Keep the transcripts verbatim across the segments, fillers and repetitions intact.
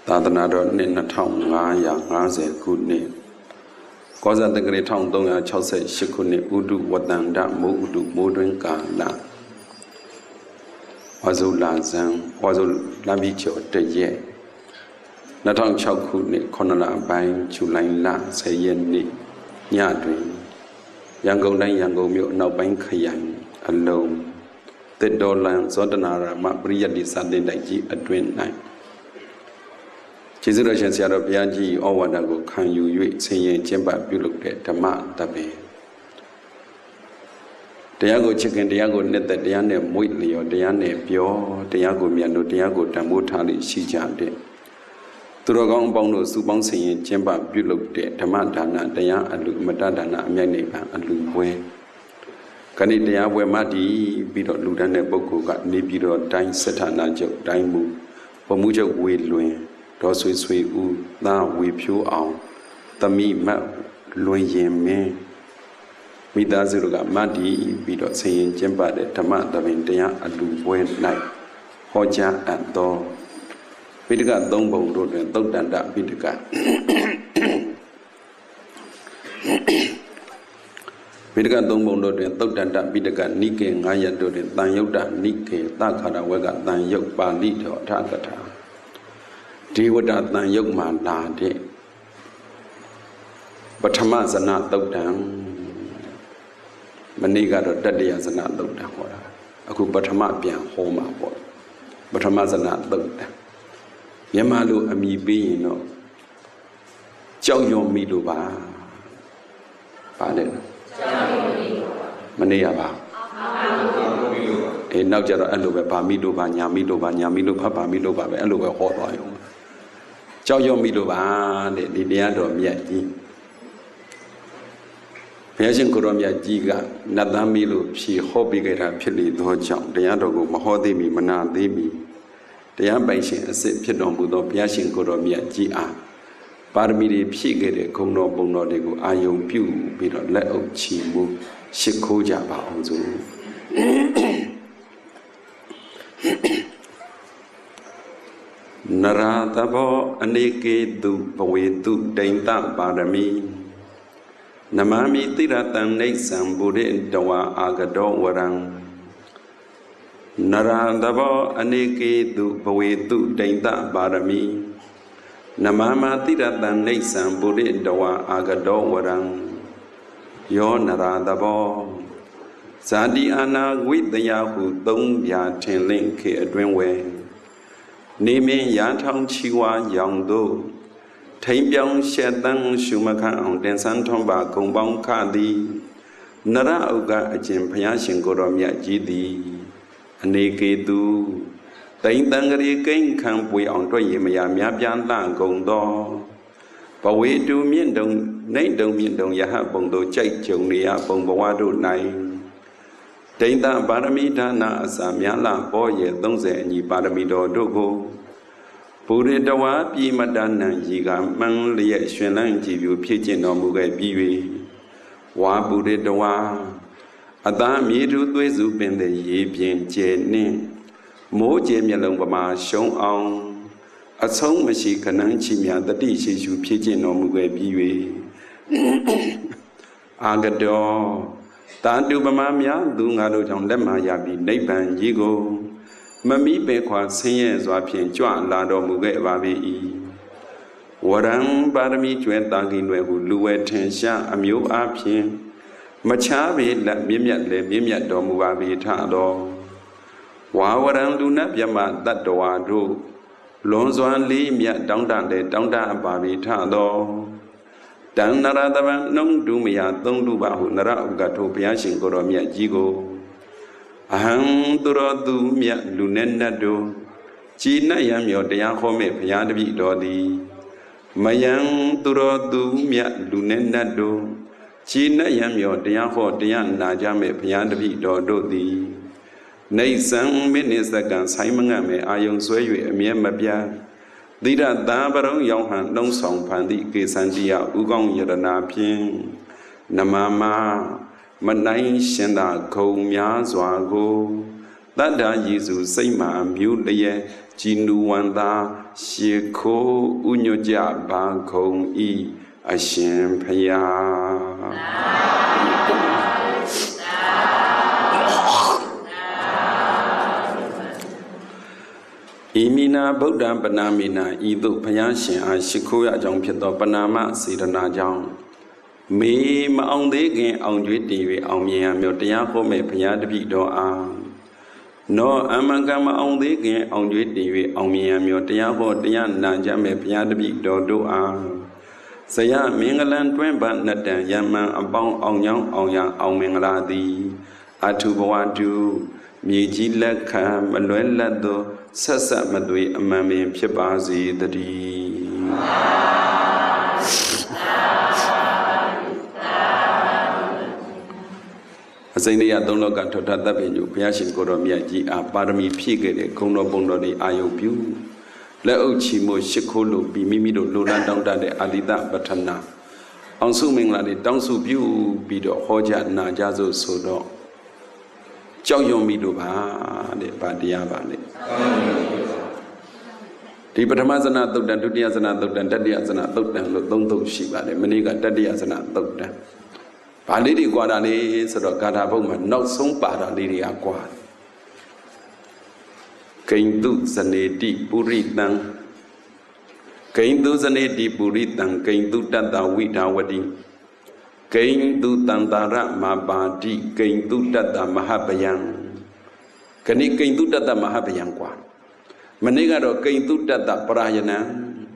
သာသနာတော်နှစ်နှစ်ထောင်ငါးရာငါးဆယ်ခုနှစ်ကောဇာတက္ကရာတစ်ထောင်သုံးရာခြောက်ဆယ်ရှစ်ခုနှစ်ဥဒုဝတ္တန္တမိုးဥဒုမိုးတွင်ကာလဝါဇုလာဇံဝါဇုလမ်းပြီးကျော်တရက်နှစ်ထောင်ခြောက်ခုနှစ်ခုနှစ်လပိုင်းဇူလိုင်လဆယ်ရက်နေ့ညတွင်ရန်ကုန်တိုင်းရန်ကုန်မြို့အနောက်ပိုင်းခရိုင်အလုံးတစ်တော်လန်ဇောတနာရမပရိယတ္တိစာသင်တိုက်ကြီးအတွင်၌ကျေးဇူးတော်ရှင်ဆရာတော်ဘုရားကြီးဩဝါဒကိုခံယူ၍ဆင်ရင်ကျင့်ပပြုလုပ်တဲ့ဓမ္မတပင်တရားကိုချစ်ခင်တရားကိုနှစ်သက်တရားနဲ့မွေ့လျော်တရားနဲ့ပြောတရားကိုမြတ်လို့တရားကိုတန်ဖိုးထားလို့ရှိကြတဲ့သူတော်ကောင်းအပေါင်းတို့စုပေါင်းဆင်ရင်ကျင့်ပပြုလုပ်တဲ့ဓမ္မဒါနတရားအလူမတဒါနအမြတ်နိဗ္ဗာန်အလူပွဲခဏတရားပွဲမှတည်ပြီးတော့လူတန်းတဲ့ပုဂ္ဂိုလ်ကနေပြီးတော့တိုင်းစစ်ဌာနချုပ်တိုင်းမူဗမှုချုပ်ဝေလွင်ဒေါ်ဆွေဆွေဦးသားဝေဖြိုးအောင်သမီးမတ်လွင်ရင်မင်းမိသားစုတို့ကမတ်တည်ပြီးတော့ဆင်ရင်ကျင့်ပတဲ့ဓမ္မတပင်တရားအလူပွဲ၌ဟောကြားအပ်သောပိဋကသုံးပုံတို့တွင်သုတ်တန္တပိဋကပိဋကသုံးပုံတို့တွင်သုတ်တန္တပိဋကနိကေငါးရပ်တို့တွင်တန်ယုတ်တနိကေသခါရဝကတန်ယုတ်ပါဠိတော်အထကထာဒီဝတ္တတန်ယုတ်မှာလာတဲ့ပထမဇနသုတ်တံမနေ့ကတော့တတိယဇနသုတ်တံဟောတာအခုပထမပြန်ဟောမှာပေါ့ပထမဇနသုတ်တံမြန်မာလိုအမိပေးရင်တော့ကြောက်ရွံ့မိလို့ပါပါလေနော်ကြောက်ရွံ့မိလို့ပါမနေ့ကပါအေးနောက်ကြတော့အဲ့လိုပဲဗာမိလို့ပါညာမိလို့ပါညာမိလို့ဖတ်ပါမိလို့ပါပဲအဲ့လိုပဲဟောသွားရုံကြောက်ရွံ့မိလို့ပါတဲ့ဒီတရားတော်မြတ်ကြီးဘုရားရှင်ကိုရောမြတ်ကြီးကနတ်သားမိလို့ဖြေဟောပေးခဲ့တာဖြစ်လေသောကြောင့်တရားတော်ကိုမဟောသေးမီမနာသေးမီတရားပိုင်ရှင်အစစ်ဖြစ်တော်မူသောဘုရားရှင်ကိုရောမြတ်ကြီးအားပါရမီတွေဖြည့်ခဲ့တဲ့ဂုဏ်တော်ပုံတော်တွေကိုအာယုံပြုပြီးတော့လက်အုပ်ချီးမူရှိခိုးကြပါအောင်စို့နရတဘောအနေကေတုဘဝေတုဒိဋ္ဌပါရမီနမမိတိရတံနေသံဗုရိတဝါအာဂတောဝရံနရတဘောအနေကေတုဘဝေတုဒိဋ္ဌပါရမီနမမတိရတံနေသံဗုရိတဝါအာဂတောဝရံယောနရတဘောဇာတိအာနာဝိတယဟုသုံးပြထင်လင့်ခေအတွင်းဝဲနေမင်းရာထောင်းချီဝါရောင်တို့ထိန်ပြောင်းရှက်တန်းရှုမခန့်အောင်တင်ဆန်းထွန်းပါဂုံပေါင်းခသည်နရဥကအကျင်ဘုရားရှင်ကိုတော်မြတ်ကြီးသည်အနေကေတုတိန်တန်ကလေးကိန်းခံပွေအောင်တွေ့ရမရများပြားလှကုံသောဘဝေတူမြင့်တုံနှိမ့်တုံမြင့်တုံယဟပုံတို့ကြိုက်ကြုံနေရပုံဘဝတို့၌ဒိဋ္ဌပါရမီဒါနအစာများလာပေါ်ရဲ့သုံးဆယ်အညီပါရမီတော်တို့ကိုပုရိတဝါပြည်မတနံရီကမှန်လျက်ရှင်လန်းကြည်ပြူဖြစ်ကျင့်တော်မူခဲ့ပြီး၍ဝါပုရိတဝါအသားမြေတူသွေးစုပင်တဲ့ရေပြင်ကျဲနှင့်မိုးကျဲမျက်လုံးပမာရှုံးအောင်အဆုံးမရှိခဏန်းချီများတတိရှိရှုဖြစ်ကျင့်တော်မူခဲ့ပြီး၍အာဂတောတာတုပမာများသူငါတို့ကြောင့်လက်မှရပြီးနိဗ္ဗာန်ကြီးကိုမမိပေခွာဆင်းရဲစွာဖြင့်ကြွလာတော်မူခဲ့ပါ၏ဝရံပါရမီကျွဲတာကိနွယ်ဟုလူဝဲထင်ရှားအမျိုးအဖြစ်မချားပေလက်မြင့်မြတ်လည်းမြင့်မြတ်တော်မူပါ၏ထတော်ဝါဝရံလူနတ်မြမတတ္တဝါတို့လွန်စွာလေးမြတ်တောင်းတလည်းတောင်းတအပ်ပါ၏ထတော်တန်နရတဗံနှုံဒုမယသုံးလူပါဟုနရဥကထိုဘုရားရှင်ကိုတော်မြတ်ကြီးကိုအဟံသူတော်သူမြတ်လူနဲ့နတ်တို့ကြည်နတ်ရံမြော်တရားဟောမဲ့ဘုရားတပည့်တော်သည်မယံသူတော်သူမြတ်လူနဲ့နတ်တို့ကြည်နတ်ရံမြော်တရားဟောတရားနာကြမဲ့ဘုရားတပည့်တော်တို့သည်နေဆံမိနစ်စက္ကန့်ဆိုင်မငတ်မဲ့အာယုံဆွဲ၍အမြဲမပြတ်သီရသာပရုံရောင်ဟန်နှုံးဆောင်ဖန်သည့်ကေသန္တိယဥကောင်းယရနာဖြင့်နမမမနိုင်ရှင်သာခုံများစွာကိုတတ္တယေစုစိတ်မှမြူလျက် Jinuwanda Shiko Unyoja Bangkong I Ashin Paya Imina Buddha Panamina Idu Payashin Ashikoya Jong Pito Panama Sidana Jong Me Maung Degin on Duty on me and Mutiako me Payad Pido A No Amangama on Degin on Duty on me and Mutiako Dian Naja me Payad Pido do A Saya Mingalan Twemba Natan Yaman about on young on young on Mingaladi Atubawadu Miji Laka Manuela do Sasa Madui Amami Pibazi the D. As I don't look at that venue, Piashin Goromiaji, a Parami Pigate, Kono Bondo de Ayobu. Leo Chimo Shikolo be Mimido Lula down the Adida Batana. Ansuming la de Dansu Bu Bido Hoja Najazo Sodo. Chow Yomido Ba de Badiaba. The Patamazana took than Tudiazana took than Tadiazana took than Londo Shiba, the Maniga Tadiazana took than Palidi Guadani, sort of Gadaboma, not so bad a lady aqua. Came to Zaneti Puritan. Came to Zaneti Puritan, came to Tanda Witawadi. Came to Tandara Mabadi, came to Tata Mahabayan. Can he came to Tata Mahabayan Quan? Manigaro came to Tata Parayana.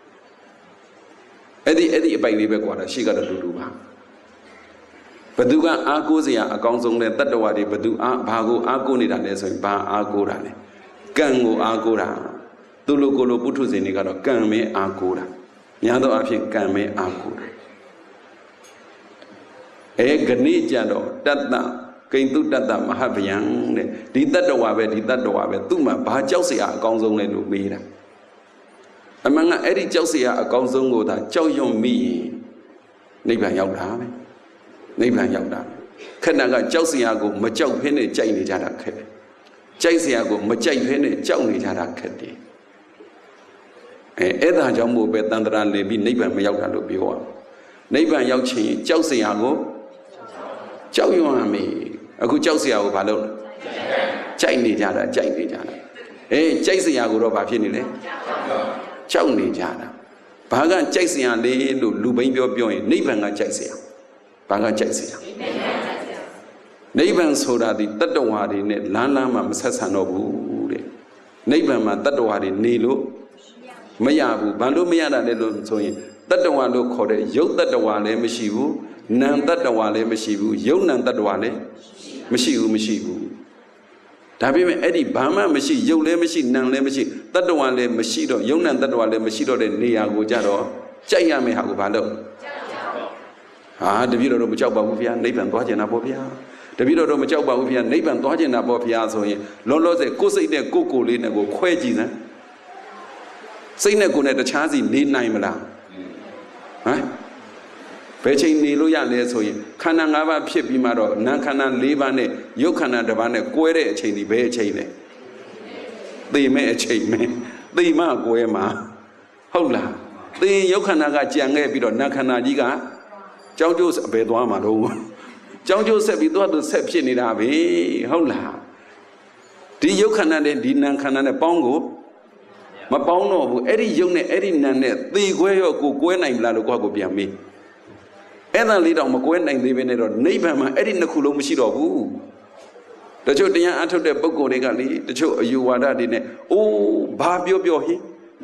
Eddie Eddie by Libequata, she got a duduba. Paduga Agozia, a council that Tadawadi, Padu Bago Agonida, and Ba Agorane. Gango Agora. Tulukolo Putuzinigato, Game Agora. Yado Afi Game Agora. E Ganijado, Tata, came to Tata Mahabian, did that Wabe, did that Wabe, Tuma, Bajosia, Gonzon and Lumira. Among Eddie Josia, a Gonzongo that Joe Yong me, Neighbor Yauda, Neighbor Yauda. Kanaga Josiago, Majo Penny, Jane Jada Ked. Jasiago, Majay Penny, Joni Jada Kedi. Eda Jambo Betandran, be neighbor Mayauda Lubio. Neighbor Yauchi, Josiago. Chow you on me. A good Josia Balon. Chinese Jada, Chinese Jada. Eh, Jasiago of Affinity. Chowni Jada. Pagan Jasia, they do Lubinio Bioin, Neighbor Jasia. Pagan Jasia. Neighbor Soda, the Tadawadi, Lana Mamsasanobu. Neighbor Matadawadi, Nilo. Mayabu, Bandu Mayada, Lelun Soy. Tadawalo called it Yo Tadawale Meshibu. Nan Tadawale Meshibu, Yo Nan Tadawale Meshibu Meshibu. Tabi Eddie Bama Meshi, Yo Lemeshi, Nan Lemeshi, Tadawale Meshido, Yo Nan Tadawale Meshido, and Niago Jado, Chayame Hagubalo. Ah, the Vito of Machaba, Nathan Dodgen Abovia. The Vito of Machaba, Nathan Dodgen Abovia, so Lolo de Cosi de Coco Lina go Quaji. Say Nagun at the Chazi, need Naimala. Huh? Fetching Niluya Lesoy, Kananga Pipimaro, Nankana Livane, Yokana Davane, Quere, Chini Bay Chile. They may a chain me, they ma Guema. Hola, the Yokanaga Jange Bido Nakana Diga, Jojo's Beduamaro. Jojo said, We do the section in Abbey. Hola. The Yokana de Nankana Bongo. Mapono, Eddie Young, Eddie Nanet, the Guayo Guena in Lago Biami. Ena leader Macuen and the Veneto, neighbor, Eddie Nakulo Mushido. The Jodia out the Bogo Regali, the Joe you were that in it. Oh, Babio Biohi.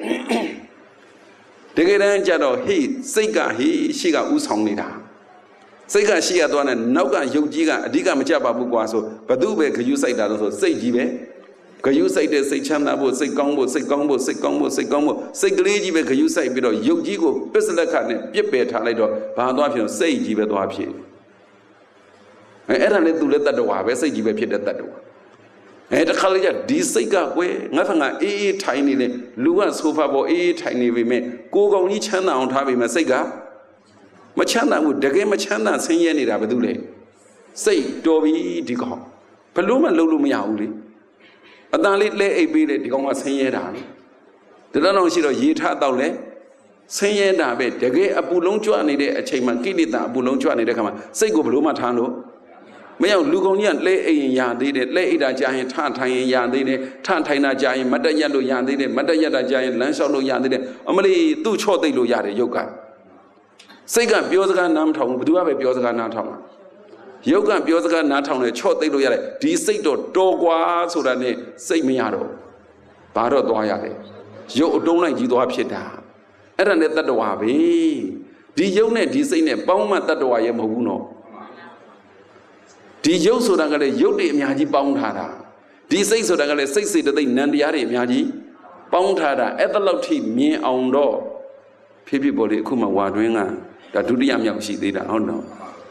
The Gerangado, he, Sega, he, she got Usonida. Sega, she had one and Noga, Yogiga, Diga Machaba Buguaso, but do be, you say that also, say Jibe. Can you say this, say Chanabo, say Gombo, say Gombo, say Gombo, say Gombo, say Glady, can you say Bido, Yogigo, Bisselacan, Pipe Talido, Pardon, say Jibe to Happy. And I let to let that door, say Jibe Piet that door. And the college, this Sega way, nothing a tiny, Lua sofa or a tiny women, go on each hand on having a Sega. Machana would the game Machana, say any Rabadule. Say, Dovi Digo, Paloma Lulumiauli. အတန်လေးလဲအိပ်ပေးတယ်ဒီကောင်ကဆင်းရဲတာဒီလောက်တော့ရှိတော့ရေထတော့လဲဆင်းရဲတာပဲတကယ်အပူလုံးကြွနေတဲ့အချိန်မှာကိလေသာအပူလုံးကြွနေတဲ့ခါမှာစိတ်ကိုဘလို့မှထားလို့မရောက်လူကောင်ကြီးကလဲအိပ်ရင်ရသေးတယ်လဲအိပ်တာကြာရင်ထထိုင်ရင်ရသေးတယ်ထထိုင်တာကြာရင်မတက်ရက်လို့ရသေးတယ်မတက်ရက်တာကြာရင်လမ်းလျှောက်လို့ရသေးတယ်အမလီသူ့ချော့သိလို့ရတယ်ရုပ်ကစိတ်ကပြောစကားနားမထောင်ဘူးဘယ်သူကပဲပြောစကားနားထောင်မှာရုပ်ကပြောစကားနားထောင်တယ်ချော့သိလို့ရတယ်ဒီစိတ်တော့တော်ကွာဆိုတာနဲ့စိတ်မရတော့ဘာတော့သွားရတယ်ရုပ်အတုံးလိုက်ကြီးသွားဖြစ်တာအဲ့ဒါနဲ့တတ္တဝါပဲဒီရုပ်နဲ့ဒီစိတ်နဲ့ပေါင်းမှတတ္တဝါရဲ့မဟုတ်ဘူးနော်ဒီရုပ်ဆိုတာကလည်းရုပ်တွေအများကြီးပေါင်းထားတာဒီစိတ်ဆိုတာကလည်းစိတ်စေတသိက်နံတရားတွေအများကြီးပေါင်းထားတာအဲ့ဒါလောက်ထိမြင်အောင်တော့ဖြစ်ဖြစ်ပေါ်လေအခုမှဝါတွင်းကဒါဒုတိယမြောက်ရှိသေးတာဟုတ်နော်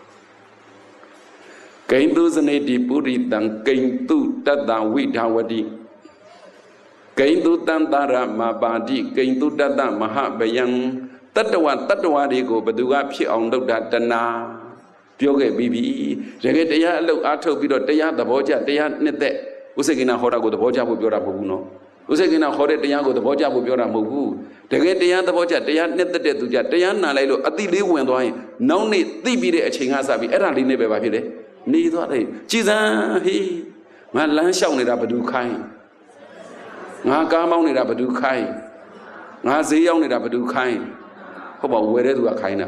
ကိဉ္တုစနေတိပုရိတံကိဉ္တုတတ္တဝိဓဝတိကိဉ္တုတံတရမပါတိကိဉ္တုတတ္တမဟာဗယံတတ္တဝတတ္တဝတွေကိုဘသူကဖြစ်အောင်လုပ်တာတဏှာပြောခဲ့ပြီးပြီတကယ်တရားအလုပ်အားထုတ်ပြီးတော့တရားသဘောကျတရားနှစ်သက်ဥစ္စေကိနာဟောတာကိုသဘောကျဖို့ပြောတာမဟုတ်ဘူးနော်ဥစ္စေကိနာဟောတဲ့တရားကိုသဘောကျဖို့ပြောတာမဟုတ်ဘူးတကယ်တရားသဘောကျတရားနှစ်သက်တဲ့သူကြတရားနာလိုက်လို့အတိလေးဝင်သွားရင်နောက်နေ့သိပြီးတဲ့အချိန်ကစပြီးအဲ့ဒါလေးနဲ့ပဲပါဖြစ်တယ်နေသွားတယ်ကြည်စမ်းဟေးငါလမ်းလျှောက်နေတာဘယ်သူခိုင်းငါကားမောင်းနေတာဘယ်သူခိုင်းငါဈေးရောက်နေတာဘယ်သူခိုင်းဟုတ်ပါဝယ်တဲ့သူကခိုင်းတာ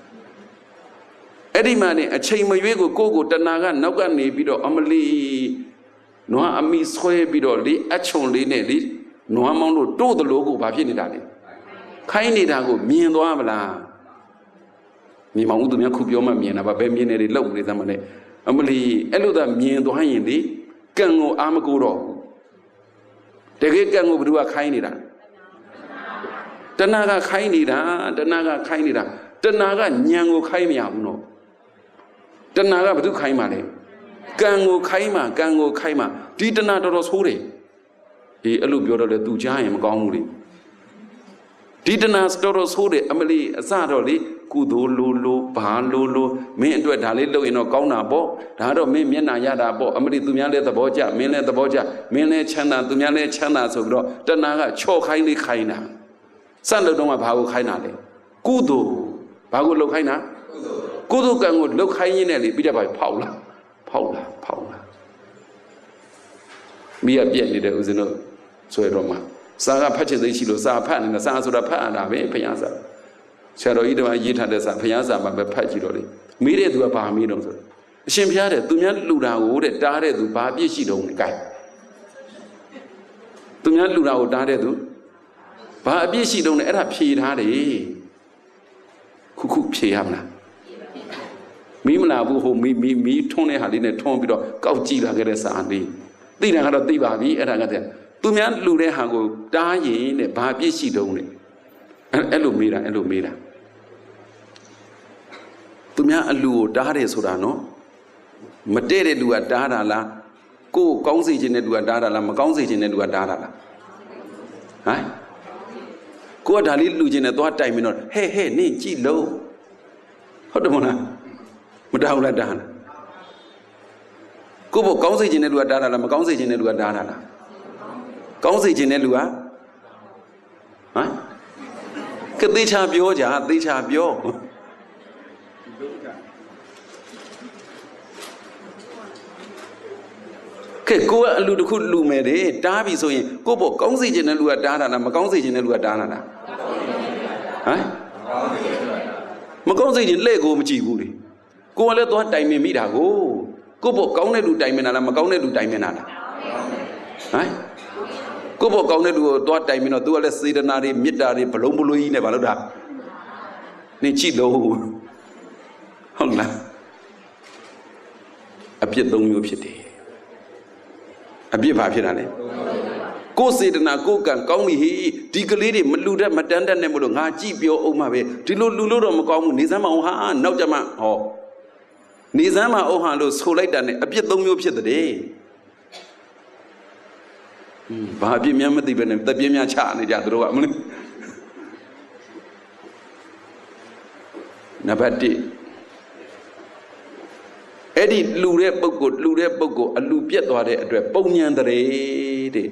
အဲ့ဒီမှာနေအချိန်မရွေးကိုကိုကိုတဏှာကနောက်ကနေပြီးတော့အမလီနွားအမိဆွဲပြီးတော့လေအချုံလေးနဲ့လေနွားမောင်းလို့တို့သလိုကိုဘာဖြစ်နေတာလဲခိုင်းနေတာကိုမြင်သွားမလားမြင်မအောင်သူများခုပြောမှမြင်တာပါဘယ်မြင်နေတယ်လောက်နေသမ်းမလဲအမလီအဲ့လိုသာမြင်သွားရင်လေကံကိုအာမကိုတော့တကယ်ကံကိုဘယ်သူကခိုင်းနေတာတဏှာကခိုင်းနေတာတဏှာကခိုင်းနေတာတဏှာကညံကိုခိုင်းမရဘူးနော်တဏှာကဘယ်သူခိုင်းမှာလဲကံကိုခိုင်းမှာကံကိုခိုင်းမှာဒီတဏှာတော်တော်ဆိုးတယ်အေးအဲ့လိုပြောတော့လေသူကြားရင်မကောင်းဘူးလေဒီတဏှာတော်တော်ဆိုးတယ်အမလီအစတော့လေကုသိုလ်လိုလိုဘာလိုလိုမင်းအတွက်ဒါလေးလုပ်ရင်တော့ကောင်းတာပေါ့ဒါတော့မင်းမျက်နှာရတာပေါ့အမလီသူများလည်းသဘောကျမင်းလည်းသဘောကျမင်းလည်းချမ်းသာသူများလည်းချမ်းသာဆိုပြီးတော့တဏှာကချော့ခိုင်းလေးခိုင်းတာစလုပ်တော့မှဘာကိုခိုင်းတာလဲကုသိုလ်ဘာကိုလုပ်ခိုင်းတာကုသိုလ်ကံကိုလုပ်ခိုင်းရင်းနဲ့လေပြီးတော့ပါဖောက်လာဖောက်လာဖောက်လာမိရပြက်နေတဲ့ဦးဇင်းတို့ဆွဲတော့မှစာကဖတ်ချင်သိရှိလို့စာဖတ်နေတာစာဆိုတာဖတ်ရတာပဲဘုရားစာဆရာတော်ကြီးတို့ကရေးထားတဲ့စာဘုရားစာမှာပဲဖတ်ကြည့်တော့လေမိတဲ့သူကဘာမိတော့ဆိုအရှင်ဘုရားတဲ့သူများလူတာကိုတဲ့တားတဲ့သူဘာပြည့်ရှိတော့လဲ gain သူများလူတာကိုတားတဲ့သူဘာအပြည့်ရှိတော့လဲအဲ့ဒါဖြေထားတယ်ခုခုဖြေရမလားမီးမလာဘူးဟိုမီးမီးမီးထွန်းတဲ့ဟာလေးနဲ့ထွန်းပြီးတော့ကောက်ကြည့်လာခဲ့တဲ့စာလေးသိတာကတော့သိပါပြီအဲ့ဒါကတည်းကသူများလူတဲ့ဟာကိုတားရင်တဲ့ဘာပြည့်ရှိတော့လဲအဲ့လိုမေးတာအဲ့လိုမေးတာသူများအလူကိုတားတယ်ဆိုတာနော်မတည့်တဲ့လူကတားတာလားကိုယ်ကောင်းစေခြင်းတဲ့လူကတားတာလားမကောင်းစေခြင်းတဲ့လူကတားတာလားဟမ်ကိုကဒါလေးလူခြင်းနဲ့သွားတိုင်မင်းတော့ဟဲ့ဟဲ့နင့်ကြည့်လို့ဟုတ်တယ်မလားမတားဘူးလားတားလားကိုယ့်ဘကောင်းစေခြင်းတဲ့လူကတားတာလားမကောင်းစေခြင်းတဲ့လူကတားတာလားကောင်းစေခြင်းတဲ့လူကဟမ်ကသေချာပြောကြသေချာပြောကဲကိုကအလူတစ်ခုလူမယ်တဲ့တားပြီဆိုရင်ကိုယ့်ဘကောင်းစေခြင်းတဲ့လူကတားတာလားမကောင်းစေခြင်းတဲ့လူကတားတာလားဟမ်မကောင်းစေခြင်းလက်ကိုမကြည့်ဘူးလေကိုကလည်းသွားတိုင်ပင်မိတာကိုကိုယ့်ဘကောင်းတဲ့လူတိုင်ပင်တာလားမကောင်းတဲ့လူတိုင်ပင်တာလားဟမ်ကိုယ့်ဘကောင်းတဲ့လူကိုသွားတိုင်ပင်တော့သူကလည်းစေတနာတွေမေတ္တာတွေဘလုံးဘလို့ကြီးနဲ့ဘာလို့တာနေကြည့်လို့ဟုတ်လားအပြစ်သုံးမျိုးဖြစ်တယ်အပြစ်ဘာဖြစ်တာလဲကိုယ်စေတနာကိုယ်ကံကောင်းပြီဟိဒီကလေးတွေမလူတတ်မတန်းတတ်နဲ့မလို့ငါကြည့်ပြောအောင်ပါပဲဒီလိုလူလို့တော့မကောင်းဘူးနေစမ်းမအောင်ဟာနောက်ကြမှာဟောနေစမ်းမအောင်ဟာလို့ဆိုလိုက်တာနဲ့အပြစ်သုံးမျိုးဖြစ်တဲ့ဘာအပြစ်များမသိပဲနဲ့တပြင်းများချနေကြသူတို့ကမလို့နံပါတ်တစ်အဲ့ဒီလူတဲ့ပုဂ္ဂိုလ်လူတဲ့ပုဂ္ဂိုလ်အလူပြက်သွားတဲ့အတွက်ပုံညံတရေတဲ့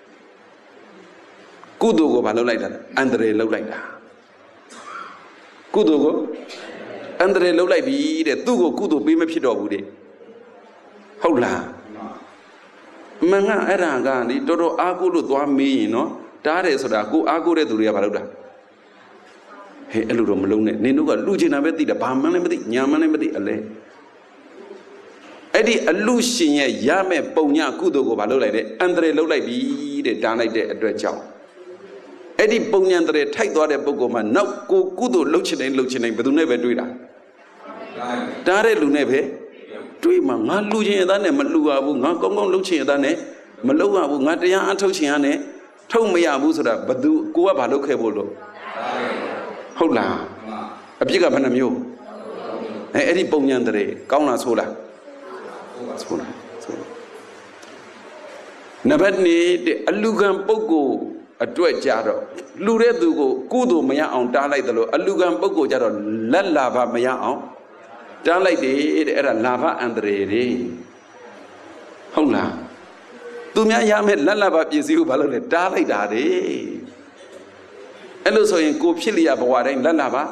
ကုသိုလ်ကိုဘာလုပ်လိုက်တာအန္တရာယ်လုပ်လိုက်တာကုသိုလ်ကိုအန္တရာယ်လုပ်လိုက်ပြီတဲ့သူ့ကိုကုသိုလ်ပေးမဖြစ်တော့ဘူးတဲ့ဟုတ်လားမငါအဲ့ဒါကလေတော်တော်အားကိုးလို့သွားမေးရင်နော်တားတယ်ဆိုတာကိုအားကိုးတဲ့သူတွေကဘာလုပ်တာဟဲ့အဲ့လိုတော့မလုံးနဲ့နင်တို့ကလူချင်တာပဲသိတာဘာမှလည်းမသိညာမှလည်းမသိအလဲအဲ့ဒီအလူရှင်ရဲ့ရမဲ့ပုံညကုသိုလ်ကိုဘာလုပ်လိုက်လဲအန္တရာယ်လုပ်လိုက်ပြီတဲ့တားလိုက်တဲ့အတွက်ကြောင့်အဲ့ဒီပုံညံတရေထိုက်သွားတဲ့ပုဂ္ဂိုလ်မှာနောက်ကိုကုသိုလ်လှုပ်ချင်တိုင်းလှုပ်ချင်တိုင်းဘယ်သူနဲ့ပဲတွေ့တာတားတဲ့လူနဲ့ပဲတွေ့မှာငါလူချင်ရတဲ့နဲ့မလူရဘူးငါကောင်းကောင်းလှုပ်ချင်ရတဲ့နဲ့မလှုပ်ရဘူးငါတရားအထုတ်ချင်ရတဲ့ထုတ်မရဘူးဆိုတာဘသူကိုကဘာလုပ်ခဲ့ဖို့လို့ဟုတ်လားအပြစ်ကဘယ်နှမျိုးအဲအဲ့ဒီပုံညံတရေကောင်းလားဆိုလားဆိုလားဆိုနံပါတ်၂အလူကံပုဂ္ဂိုလ်အတွက်ကြတော့လူတဲ့သူကိုကုသိုလ်မရအောင်တားလိုက်တယ်လို့အလူကံပုဂ္ဂိုလ်ကြတော့လက်လာဘမရအောင်တားလိုက်တယ်တဲ့အဲ့ဒါလာဘအန္တရာယ်တွေဟုတ်လားသူများရမယ်လက်လာဘပစ္စည်းကိုဘာလို့လဲတားလိုက်တာတဲ့အဲ့လိုဆိုရင်ကိုဖြစ်လျက်ဘဝတိုင်းလက်လာဘ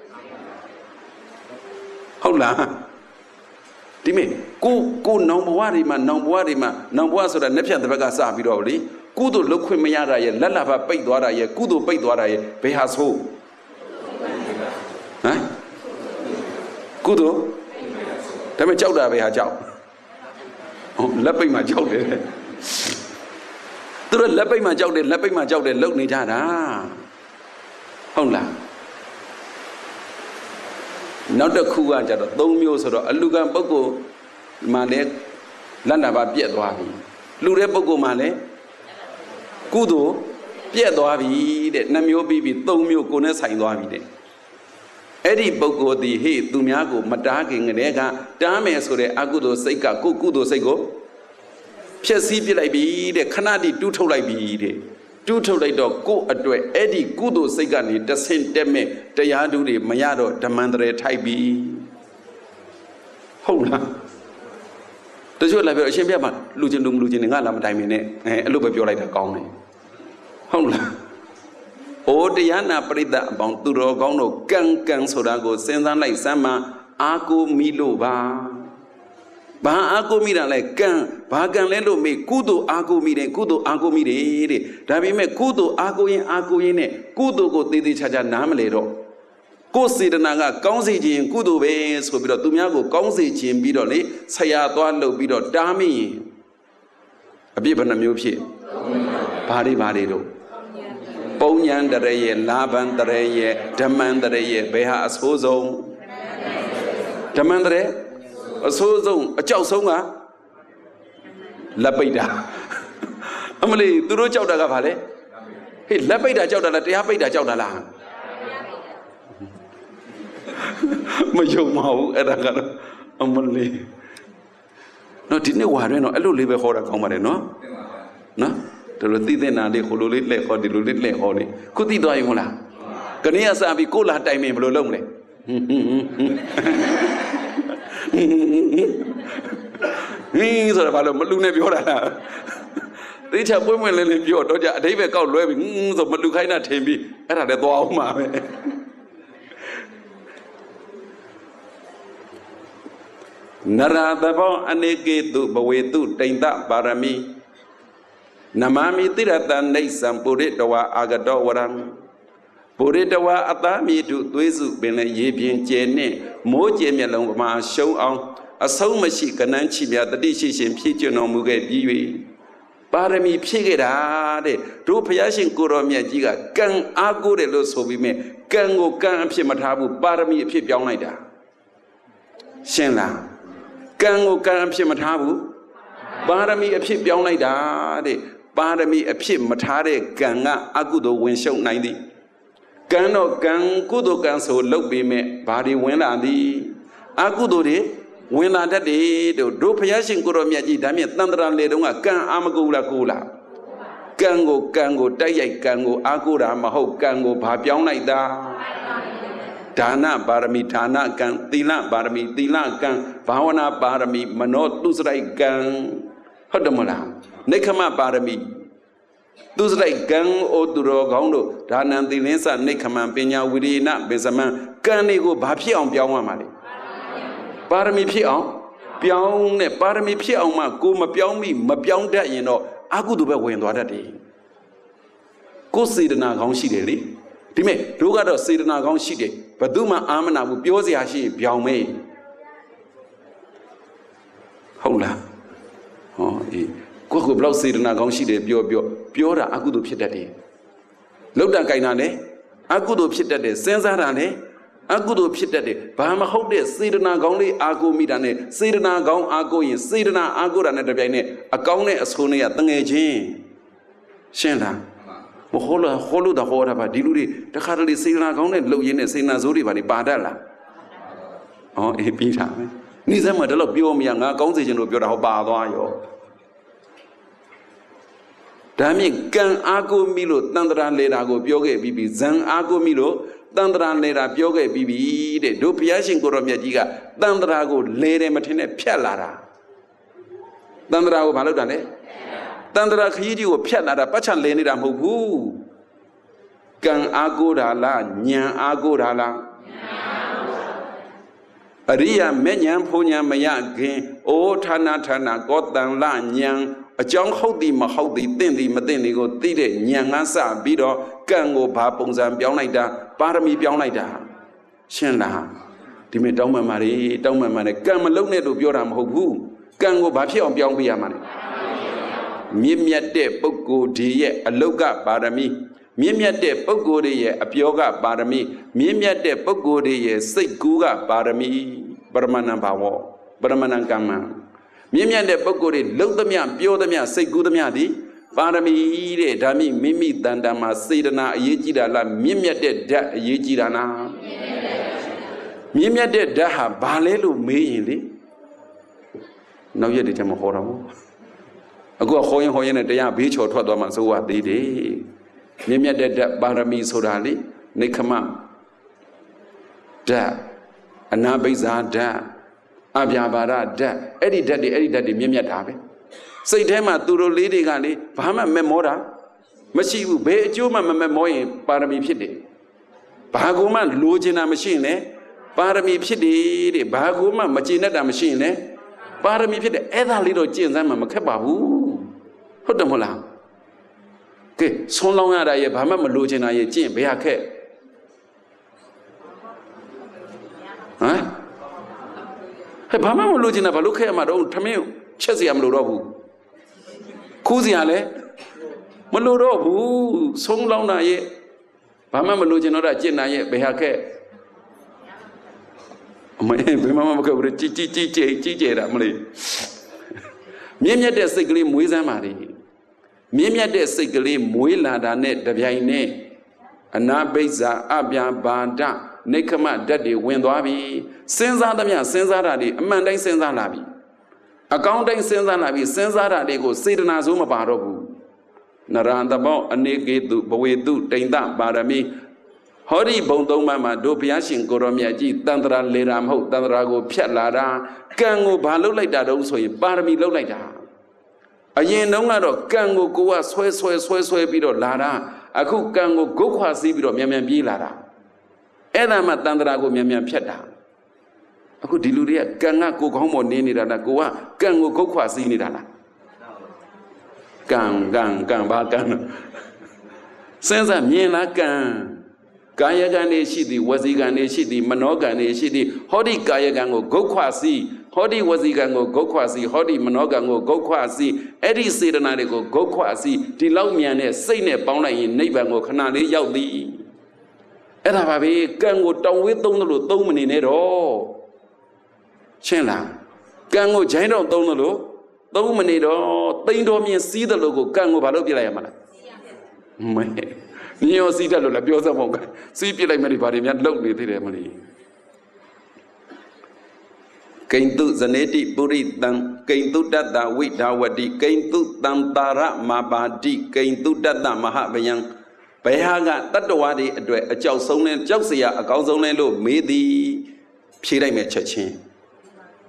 ဟုတ်လားဒီမေကိုကိုနောင်ဘဝတွေမှာနောင်ဘဝတွေမှာနောင်ဘဝဆိုတာနှစ်ဖြတ်တစ်ဘက်ကစပြီးတော့လေကုသိုလ်လုပ်ခွင့်မရတာရဲ့လက်လာဘပိတ်သွားတာရဲ့ကုသိုလ်ပိတ်သွားတာရဲ့ဘယ်ဟာဆိုဟမ်ကုသိုလ်ဒါပေမဲ့ကြောက်တာပဲဟာကြောက်ဟုတ်လက်ပိတ်မှကြောက်တယ်သူတို့လက်ပိတ်မှကြောက်တယ်လက်ပိတ်မှကြောက်တယ်လုံနေကြတာဟုတ်လားနောက်တစ်ခုကကြတော့သုံးမျိုးဆိုတော့အလူကံပုဂ္ဂိုလ်မှလည်းလက်လာဘပြက်သွားပြီလူတဲ့ပုဂ္ဂိုလ်မှလည်းကုသိုလ်ပြက်သွားပြီတဲ့နှမျိုးပြီးပြီးသုံးမျိုးကိုနဲ့ဆိုင်သွားပြီတဲ့အဲ့ဒီပုဂ္ဂိုလ်ဒီဟေ့သူများကိုမတားခင်ကတည်းကတားမယ်ဆိုတဲ့အကုသိုလ်စိတ်ကကိုကုသိုလ်စိတ်ကိုဖျက်ဆီးပစ်လိုက်ပြီတဲ့ခဏတည်းတူးထုတ်လိုက်ပြီတဲ့တူးထုတ်လိုက်တော့ကို့အတွက်အဲ့ဒီကုသိုလ်စိတ်ကနေတဆင့်တက်မဲ့တရားဓုတွေမရတော့ဓမ္မန္တရေထိုက်ပြီဟုတ်လားတချို့လည်းပြောအရှင်ပြတ်မှာလူချင်းလူမလူချင်းငါလာမတိုင်မင်းနဲ့အဲအဲ့လိုပဲပြောလိုက်တာကောင်းတယ်ဟုတ်လားအိုတရားနာပရိသတ်အပေါင်းသူတော်ကောင်းတို့ကံကံဆိုတာကိုစဉ်းစားလိုက်စမ်းမအာကိုမိလို့ပါဘာအာကိုမိတာလဲကံဘာကံလဲလို့မေးကုသိုလ်အာကိုမိတယ်ကုသိုလ်အာကိုမိတယ်တဲ့ဒါပေမဲ့ကုသိုလ်အာကိုရင်အာကိုရင်နဲ့ကုသိုလ်ကိုသေသေးချာချာနားမလဲတော့ကိုယ်စေတနာကကောင်းစေခြင်းကုသိုလ်ပဲဆိုပြီးတော့သူများကိုကောင်းစေခြင်းပြီးတော့လေဆရာသွားလုပ်ပြီးတော့တားမိရင်အပြစ်ဘယ်နှမျိုးဖြစ်ဘာတွေဘာတွေတော့ပုံညာတရရဲ့လာဘန်တရရဲ့ဓမ္မန်တရရဲ့ဘယ်ဟာအဆိုးဆုံးဓမ္မန်တရအဆိုးဆုံးအကြောက်ဆုံးကလက်ပိတ်တာအမလီသူတို့ကြောက်တာကဘာလဲဟေးလက်ပိတ်တာကြောက်တာလားတရားပိတ်တာကြောက်တာလားမယုံပါဘူးအဲ့ဒါကတော့အမလီနော်ဒီနေ့ဝါရဲနော်အဲ့လိုလေးပဲခေါ်တာကောင်းပါတယ်နော်နော်ဒီလိုသိတဲ့နာလေးဟိုလိုလေးလှည့်ခေါ်ဒီလိုလေးလှည့်ခေါ်နေခုသိသွားရင်ဟုတ်လားကနေရစပြီးကိုလာတိုင်မင်းဘယ်လိုလုပ်မလဲဟင်းဆိုတာဘာလို့မလူနဲ့ပြောတာလားတိချပွင့်ပွင့်လင်းလင်းပြောတော့ကြအတိတ်ပဲကောက်လွဲပြီးဟင်းဆိုမလူခိုင်းတာထင်ပြီးအဲ့ဒါလည်းသွားအောင်မှာပဲနရတဘောအနေကေတုဘဝေတုတိန်တပါရမီနမမိတိရတနိစ္စံပုရိတဝါအာဂတောဝရံပုရိတဝါအတာမီတုသွေးစုပင်လည်းရေပြင်းကျဲနှင့်မိုးကျဲမျက်လုံးပမာရှုံအောင်အဆုံးမရှိကနန်းချီမြတတိရှိရှင်ဖြည့်ကျွတော်မူခဲ့ပြီး၍ပါရမီဖြည့်ခဲ့တာတဲ့တို့ဘုရားရှင်ကိုရောမြတ်ကြီးကကံအားကိုးတယ်လို့ဆိုပြီးမြဲကံကိုကံအဖြစ်မထားဘူးပါရမီအဖြစ်ပြောင်းလိုက်တာရှင်းလားကံကိုကံအဖြစ်မထားဘူးပါရမီအဖြစ်ပြောင်းလိုက်တာတဲ့ပါရမီအဖြစ်မထားတဲ့ကံကအကုသိုလ်ဝင်ရှုံနိုင်သည်ကံတော့ကံကုသိုလ်ကံဆိုလုပ်ပြီးမြဲဘာတွေဝင်လာသည်အကုသိုလ်တွေဝင်လာတတ်တယ်တို့တို့ဘုရားရှင်ကိုရောမြတ်ကြီးဒါမြဲတန်တရာလေတုန်းကကံအာမကူလားကိုလားကံကိုကံကိုတိုက်ရိုက်ကံကိုအာကိုတာမဟုတ်ကံကိုဘာပြောင်းလိုက်တာဒါနပါရမီဒါနကံသီလပါရမီသီလကံဘာဝနာပါရမီမနောတုစရိုက်ကံဟုတ်တယ်မလားနိက္ခမပါရမီသူစရိုက်ကံအိုသူတော်ကောင်းတို့ဒါနံသီလင်းစနိခမံပညာဝိရိယနပင်စမံကံတွေကိုဘာဖြစ်အောင်ပြောင်းရမှာလဲပါရမီဖြစ်အောင်ပြောင်းနဲ့ပါရမီဖြစ်အောင်မှကိုမပြောင်းမိမပြောင်းတတ်ရင်တော့အကုသိုလ်ပဲဝင်သွားတတ်တယ်ကိုယ်စေတနာကောင်းရှိတယ်လေဒီမဲ့တို့ကတော့စေတနာကောင်းရှိတယ်ဘယ်သူမှအာမနာဘူးပြောစရာရှိရင်ပြောင်းမေးဟုတ်လားဟောအေးကိုယ့်ကိုဘလောက်စေတနာကောင်းရှိတယ်ပြောပြောပြောတာအကုသိုလ်ဖြစ်တတ်တယ်လောက်တန်ကြိုင်တာလည်းအကုသိုလ်ဖြစ်တတ်တယ်စဉ်းစားတာလည်းအကုသိုလ်ဖြစ်တတ်တယ်ဘာမဟုတ်တဲ့စေတနာကောင်းလေးအာကိုမိတာနဲ့စေတနာကောင်းအာကိုရင်စေတနာအာကိုတာနဲ့တပြိုင်နက်အကောင်းနဲ့အဆိုးနဲ့ကတငယ်ချင်းရှင်းလားမဟုတ်လားဟောလို့တော့ဟောတာပါဒီလူတွေတခါတလေစေတနာကောင်းနဲ့လှုပ်ရင်းနဲ့စေတနာဆိုးတွေပါလေပါတတ်လားဩအေးပြီးတာပဲနေ့စမ်းမှာတလို့ပြောမရငါကောင်းစေချင်လို့ပြောတာဟောပါသွားရောဒါမြင့်ကံအာကိုမိလို့တန်တရာလေတာကိုပြောခဲ့ပြီးပြီဇံအာကိုမိလို့တန်တရာလေတာပြောခဲ့ပြီးပြီတဲ့တို့ဘုရားရှင်ကိုရောမြတ်ကြီးကတန်တရာကိုလေတယ်မထင်နဲ့ဖြတ်လာတာတန်တရာကိုဘာလုပ်တာလဲတန်တရာခရီးကြီးကိုဖြတ်လာတာပတ်ချလဲနေတာမဟုတ်ဘူးကံအာကိုတာလားဉာဏ်အာကိုတာလားအရိယာမေဉဏ်ဖုန်ဉဏ်မရခင်အိုဌာနဌာနကောတန်လဉဏ်အကြောင်းဟုတ်သည်မဟုတ်သည်တင့်သည်မတင့်သည်ကိုသိတဲ့ဉာဏ်ငါစပြီးတော့ကံကိုဘာပုံစံပြောင်းလိုက်တာပါရမီပြောင်းလိုက်တာရှင်းလားဒီမဲ့တောင်းပန်ပါလေတောင်းပန်ပါလေကံမလုံးနဲ့လို့ပြောတာမဟုတ်ဘူးကံကိုဘာဖြစ်အောင်ပြောင်းပေးရမှာလဲမြင့်မြတ်တဲ့ပုဂ္ဂိုလ်ဒီရဲ့အလုတ်ကပါရမီမြင့်မြတ်တဲ့ပုဂ္ဂိုလ်တွေရဲ့အပြောကပါရမီမြင့်မြတ်တဲ့ပုဂ္ဂိုလ်တွေရဲ့စိတ်ကူးကပါရမီပရမဏံဘာဝပရမဏံကမ္မမြင့်မြတ်တဲ့ပုဂ္ဂိုလ်တွေလှုပ်သမျှပြောသမျှစိတ်ကူးသမျှသည်ပါရမီတဲ့ဒါမိမိမိတန်တမှာစေတနာအရေးကြီးတာလားမြင့်မြတ်တဲ့ဓာတ်အရေးကြီးတာလားမြင့်မြတ်တဲ့ဓာတ်ဟာဘာလဲလို့မေးရင်လေနောက်ရက်တွေထဲမှာဟောတာမို့အခုကဟောရင်ဟောရင်နဲ့တရားဘေးချော်ထွက်သွားမှဆိုရသေးတယ်မြင့်မြတ်တဲ့ဓာတ်ပါရမီဆိုတာလေနိခမဓာတ်အနာဘိဇာဓာတ်အပြာပါဒဓာတ်အဲ့ဒီဓာတ်တွေအဲ့ဒီဓာတ်တွေမြင့်မြတ်တာပဲစိတ်ထဲမှာသူတို့လေးတွေကလေဘာမှမမောတာမရှိဘူးဘယ်အကျိုးမှမမမောရင်ပါရမီဖြစ်တယ်ဘာကူမှလိုချင်တာမရှိရင်လည်းပါရမီဖြစ်တယ်တဲ့ဘာကူမှမကျေနပ်တာမရှိရင်လည်းပါရမီဖြစ်တယ်အဲ့ဒါလေးတော့ကျင့်စမ်းမှမခက်ပါဘူးဟုတ်တယ်မဟုတ်လားကဲဆုံးလောင်းရတာရဲ့ဘာမှမလိုချင်တာရဲ့ကျင့်ဘယ်ဟာခက်ဟမ်ဟဲ့ဘာမှမလိုချင်တာဘာလို့ခက်ရမှာတော့ထမင်းချက်စရာမလိုတော့ဘူးခူးစရာလည်းမလိုတော့ဘူးဆုံးလောင်းတာရဲ့ဘာမှမလိုချင်တော့တာကျင့်တာရဲ့ဘယ်ဟာခက်အမေဘယ်မှမခက်ဘူးကြီးကြီးကြီးကြီးကြီးကျယ်တာမလေးမြင့်မြတ်တဲ့စိတ်ကလေးမွေးစမ်းပါလေမြင့်မြတ်တဲ့စိတ်ကလေးမွေးလာတာနဲ့တပြိုင်နက်အနာဘိဇာအပြာဘာဒနိခမဓာတ်တွေဝင်သွားပြီစဉ်းစားသမျှစဉ်းစားတာတွေအမှန်တိုင်းစဉ်းစားလာပြီအကောင်းတိုင်းစဉ်းစားလာပြီစဉ်းစားတာတွေကိုစေတနာစိုးမပါတော့ဘူးနရန္တဘောအနေကေတုဘဝေတုတိန်တပါရမီဟောဒီဘုံသုံးပါးမှာတို့ဘုရားရှင်ကိုရောမြတ်ကြီးတန်ត្រာလေတာမဟုတ်တန်ត្រာကိုဖြတ်လာတာကံကိုဘာလုပ်လိုက်တာတုံးဆိုရင်ပါရမီလုပ်လိုက်တာအရင်တုန်းကတော့ကံကိုကိုကဆွဲဆွဲဆွဲဆွဲပြီးတော့လာတာအခုကံကိုဂုတ်ခွာစီးပြီးတော့မြန်မြန်ပြေးလာတာအဲ့ဒါမှတန်ត្រာကိုမြန်မြန်ဖြတ်တာအခုဒီလူတွေကကံကကိုကောင်းပေါ်နေနေတာလားကိုကကံကိုဂုတ်ခွာစီးနေတာလားကံကံကံဘာကံစဉ်းစားမြင်လားကံကာယကံနေရှိသည်ဝစီကံနေရှိသည်မနောကံနေရှိသည်ဟောဒီကာယကံကိုဂုတ်ခွာစီးဟောဒီဝစီကံကိုဂုတ်ခွာစီးဟောဒီမနောကံကိုဂုတ်ခွာစီးအဲ့ဒီစေတနာတွေကိုဂုတ်ခွာစီးဒီလောက်မြန်တဲ့စိတ်နဲ့ပေါင်းလိုက်ရင်နိဗ္ဗာန်ကိုခဏလေးရောက်သည်အဲ့ဒါပါပဲကံကိုတောင်ဝေးသုံးလို့သုံးမနေနဲ့တော့ရှင်းလားကံကိုဂျိုင်းတော့သုံးလို့သုံးမနေတော့တိန်တော်မြင်စီးတယ်လို့ကိုကံကိုဘာလို့ပြလိုက်ရမှာလဲမဲညောစီးတယ်လို့လည်းပြောစမ်းမဟုတ်ကစီးပြလိုက်မယ်ဒီဘာတွေများလုံနေသေးတယ်မလို့ကိဉ္တုဇနေတိပုရိတံကိဉ္တုတတ္တဝိဒါဝတိကိဉ္တုတံတာရမပါတိကိဉ္တုတတ္တမဟာဗယံဘယ်ဟာကတတ္တဝါတွေအတွေ့အကြောက်ဆုံးလဲကြောက်စရာအကောင်းဆုံးလဲလို့မေးသည်ဖြေလိုက်မယ်ချက်ချင်း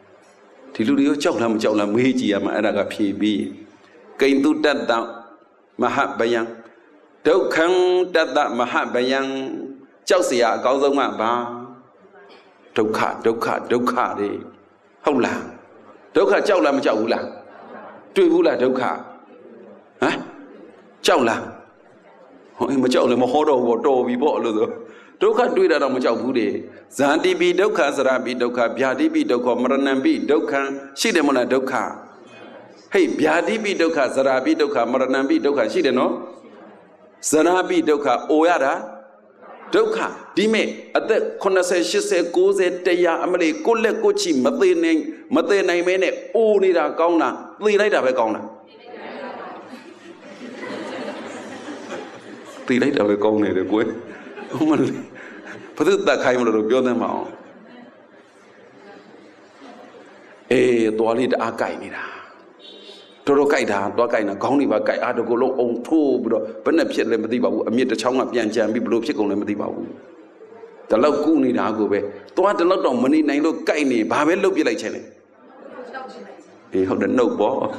ဒီလူတွေရောကြောက်လားမကြောက်လားမေးကြည့်ရမှာအဲ့ဒါကဖြေပြီးကိဉ္တုတတ္တ Mahabayang Dokang Dada Mahabayang Chausia Gauzoma Ba Dokha Dokha Dokha de Hola Dokha Chaula Machaula Tribula Dokha Huh? Chaula Machaula Mohoro Wodo Vibo Dokha Duida Machabude Zandi be Dokha Zarabi Dokha Biadi be Dokha Maranambi Dokha Shidemona Dokha Hey, Biadi be Dokha, Zarabi Dokha, Maranambi Dokha, she didn't know. Zarabi Dokha, Oyara Dokha, Dime, at the conversation says, goes at Teya, Amale, Kule Kochi, Matene, Matene, Mene, Unida Gauna, Lida Vegona. The late of a gone, the good. Put that kind of build them out. Eh, Dolly the Akainida. Toro Kaida, Dokaina, Koni Bakai, Adogolo, on two, but not Piet Lemadiba, amid the Chong of Yanjam, be blue chicken Lemadiba. The love Kuni Nagobe, to want a lot of money, Nilo Kaini, Babel be like Chenny. He had a no ball.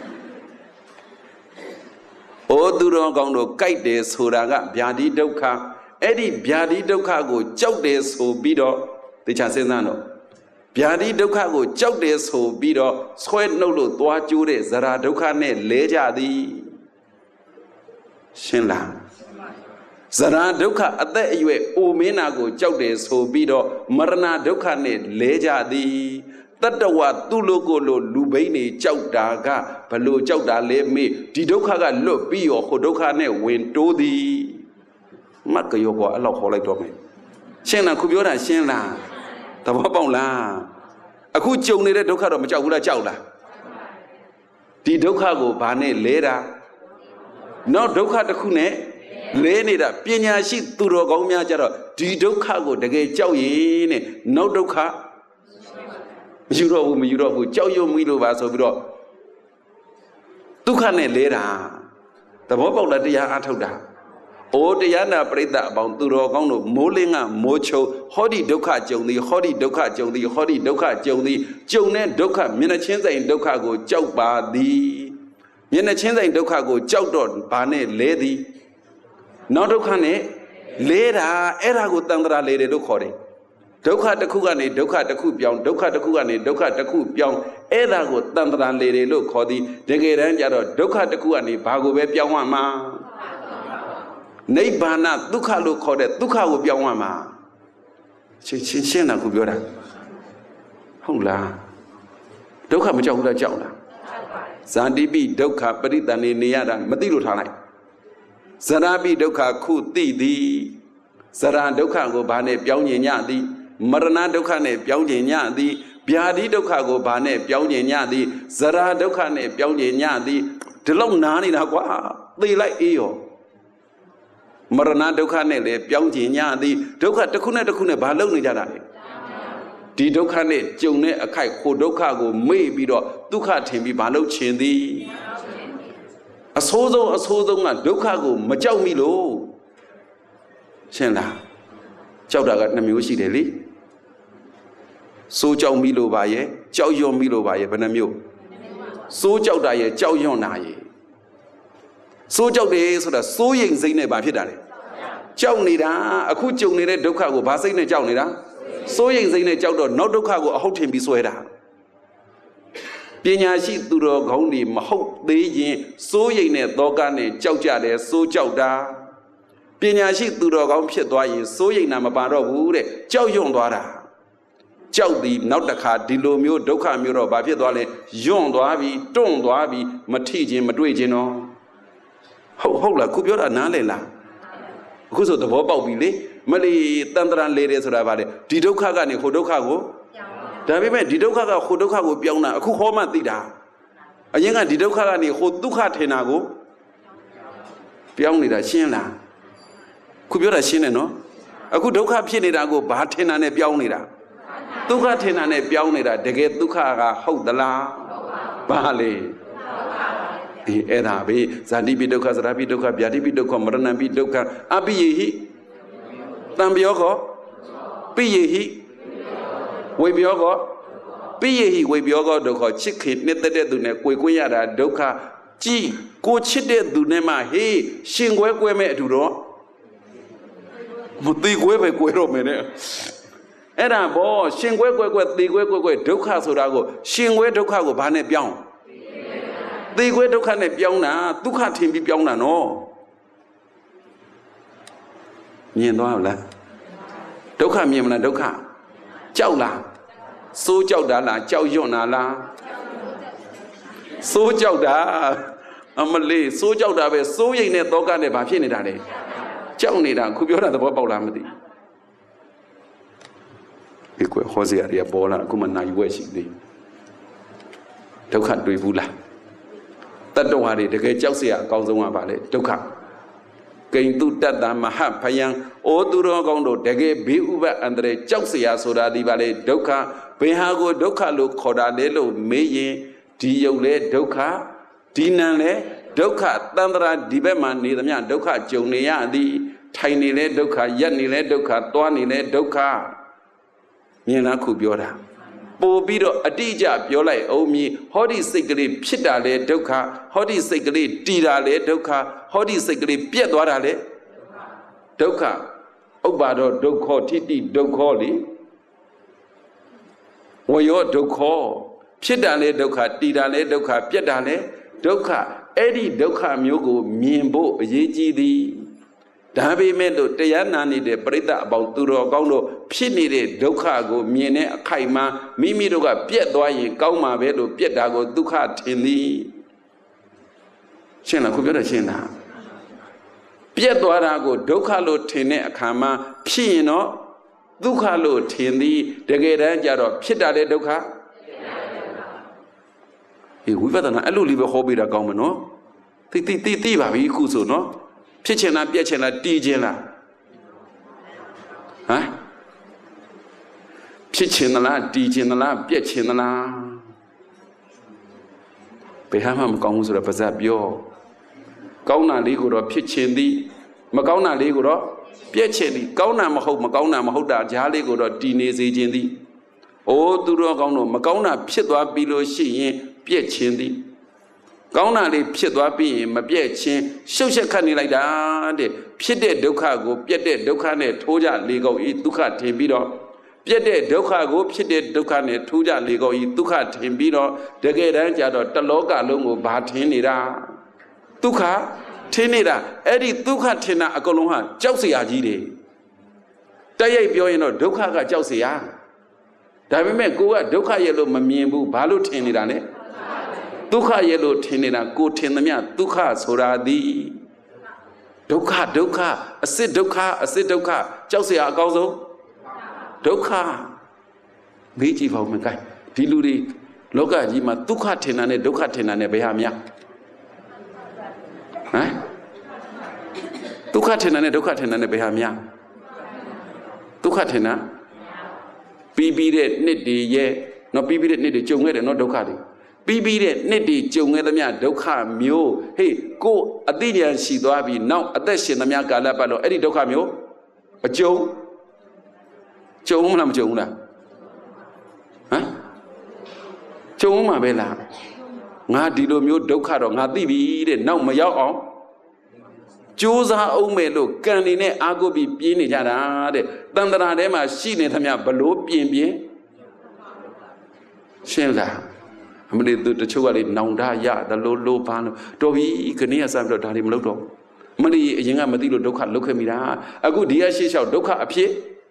O Duro Gondo, Kite des, Huraga, Biadi Doka, Eddie Biadi Doka go, Chow des, who bido, the Chasenano. Biadi Doka go, Chow des, who bido, Sweat no, Dwa Jude, Zara Doka ne, Leja di Shinla. Zara Doka at the Ewe, O Menago, Chow des, who bido, Marana Doka ne, Leja di. Tatawa Tulogolo Lubeni Chowdaga, Palo Chowda le me, Didoka look be or Hodoka ne went to the Makayoko, allow Holly Domi. Shena Kubiora Shena, Tawabonla. A good Joni Doka of Chowda Chowda. Didoka go Bane Leda. No Doka the Kune, Lenida, Pina Shit Turo Gomia Jaro, Didoka go the gay Chow no Doka. Europe, Europe, Chow Milo Vaso. Tukane Lera. The Bobo Ladia Atoda. O Diana Preda about Duro Gono, Molinga, Mocho, Hodi Doka Joni, Hodi Doka Joni, Hodi Doka Joni, Jone Doka, Minachenza in Doka go, Chow Badi. Minachenza in Doka go, Chow Don, Bane, Lady. Nodokane, Lera, Erago Tandra Lady Dokore. Doka the Kugani, Doka the Kupion, Doka the Kugani, Doka the Kupion, Erago, Tandran Lady Look, Hodi, Degeranjaro, Doka the Kugani, Bago Piawama. Nebana, Duka look, Hodet, Duka will Piawama. Chichena Kubiora. Hola. Doka Majaula Jaula. Zandi be Doka, Peritani Niada, Madilu Tanai. Zarabi Doka Ku Di. Saran Doka go Bane Piawni Yadi. Marana Dokane, Piauji Yadi, Biadi Dokago Bane, Piauji Yadi, Zara Dokane, Piauji Yadi, Telong Nani Nagua, they like Eo. Marana Dokane, Piauji Yadi, Doka Takuna Takuna Baloni Jadai. Di Dokane, Jone, a kai, Hodokago, maybe Duka Timbi Balo Chindi. A sozo, a sozo, Dokago, Majau Milo. Shenda. Chowdagat Namushi Deli. So Chow Milo Baye, Chow Yon Milo Baye, Benamio. So Chowdaye, Chow Yonaye. So Chow days or the sewing Zine Bafidare. Chow Nida, a good Chow Nida Dokago, Basine Chow Nida. Sewing Zine Chowdo, no Dokago, a hot him be sweda. Pinya she Duro Gondi, Mahok de sewing it, Dogane, Chow Jade, so Chowda. Pinya she Duro Gom Pietway, sewing Namabaro Wood, Chow Yondwara. Chow not the car, Dilomio, Doka Muro, Bapiedole, Yon Doabi, Don Doabi, Matiji, Madrigino. Hola, Kubiora Nalela. Who's the Bobo Billy? Mali Tandran ladies or Avade. Didoka Gani, Hodokago? David Didoka, Hodokago, Piona, Kuhoma Dida. A young Didoka Gani, Hoduka Tenago. Pionida Shina. Kubiora Shineno? A good Doka Pienidago, Batena and Pionida. Duka Tenane Pionida, de get Duka, Hodala, Bali. Erabi, Zadibi Doka, Rabi Doka, Biadibi Doka, Maranabi Doka, Abi Tambiogo, Pihi, Webiogo, Pihi, Webiogo, Doka, Chicken, Netta Dune, Quayada, Doka, Chi, go chitted do nema, hey, shin where we met to do. Muti webe quero mene. And I bought shin where the way doka sodago, shin where doka bane bion. The way doka ne biona, duka tim be biona no. Nhìn đó là đâu khả miệng là đâu khả cháu là số cháu đã là cháu dọn là là số cháu đã mà lì số cháu đã về số gì này to cả này bà phía này đã đấy cháu này đã không biết là tôi bảo làm gì cái quẻ hoa gì à bỏ là cũng mình nói quẻ gì đi đâu khả đuổi vui là tất đâu hà đi để cái cháu xìa câu giống à bà đấy đâu khả Kênh tu tát đà mà hạ phá yang ô tu rô gong đồ đề ghê bí u bạc anh tê chốc xì ya sô đà đi bà lê đốc khá bê hà gô đốc khá lô khổ đà lê lô mê yin đi dâu lê đốc khá đi nàng lê đốc khá tâm ra đi bê mà nì tâm nhạc đốc khá chồng nì ya đi thay nì lê đốc khá yat nì lê đốc khá toa nì lê đốc khá miền á khu biểu đà bố bí đồ ở đi chả biểu lại ô mi họ đi xây cái đi phít đà lê đốc khá họ đi xây cái đi đi đà lê đốc khá họ đi xây cái đi biết đó đà lê đốc khá ông bà đó đốc khó thít đi đốc khó đi ôi yo đốc khó phít đà lê đốc khá đi đà lê đốc khá biết đà lê đốc khá ấy đi đốc khá miếu của miền bộ dễ chi đi đã bị mẹ đồ tây an nani để bày ta bảo tu rồi con đồ phít đi để đốc khá của miền này khai mà mi mi đồ cả biết đó gì con mà biết đồ biết đã của đốc khá thiên đi xem là không biết là xem nào biết đó là của đốc khá lô thiên này khai mà phít nó đốc khá lô thiên đi để cái đó giờ đó phít đã để đốc khá thì quý vị ta nói lúc live hobby là con mình nó thì thì thì thì bà bị khu số nó phết chuyện là biết chuyện là đi chuyện là hả phết chuyện là đi chuyện là biết chuyện là bây giờ mà con số là bây giờ biểu con nào đi của đó phết chuyện đi mà con nào đi của đó biết chuyện đi con nào mà không mà con nào mà không đã giá đi của đó đi này gì chuyện đi ô tu đó con nào mà con nào phết đó bị lo xí biết chuyện đi con nào đi phết đó bị mà biết chuyện sâu sắc khăn này lại đã để phết để đốc khá của biết để đốc khá này thua ra lý cầu ý tu khá thêm bị đó biết để đốc khá của phết để đốc khá này thua ra lý cầu ý tu khá thêm bị đó để cái đó giờ đó tất cả luôn của bà thêm này ra tu khá thêm này ra ấy đi tu khá thêm là con luôn hả cháu xì à gì đấy tại vậy biểu hiện nó đốc khá cả cháu xì à tại vì mẹ cô à đốc khá vậy luôn mà miền bu bà luôn thêm này ra đấy tu khá vậy luôn thêm này là cô thêm là mẹ tu khá số ra đi đốc khá đốc khá asset đốc khá asset đốc khá cháu xì à cao số đốc khá mấy chị vào mình cái đi lưu đi lúc cái gì mà tu khá thêm này đốc khá thêm này bây giờ mẹ hả tu khá thêm này đốc khá thêm này bây giờ mẹ tu khá thêm nào bi bi đấy nết đi ye nó bi bi đấy nết đi chung cái đấy nó đốc khá đi bi bi đấy nết đi chung cái đó mẹ đốc khá miêu hey cô ở đây nhà sĩ đó bị nào ở đây sĩ nó mẹ cả là bao lâu ấy đi đốc khá miêu ở chung chung không làm chung là hả chung mà bây là ngã đi đồ miêu đốc khá đó ngã đi bi đấy nào mà giáo ông chú ra ông mẹ đồ can đi nè à cô bị biến này ra đó đấy tâm ra đấy mà xí này tham gia bao lâu biến biến xem là mình đi từ từ chỗ cái nòng đa ya đã lô lô pan rồi vì cái này sao rồi đã đi một lúc rồi mình đi những cái mà đi đồ đốc khá lúc khi mình ra à cô đi ở xí sao đốc khá phía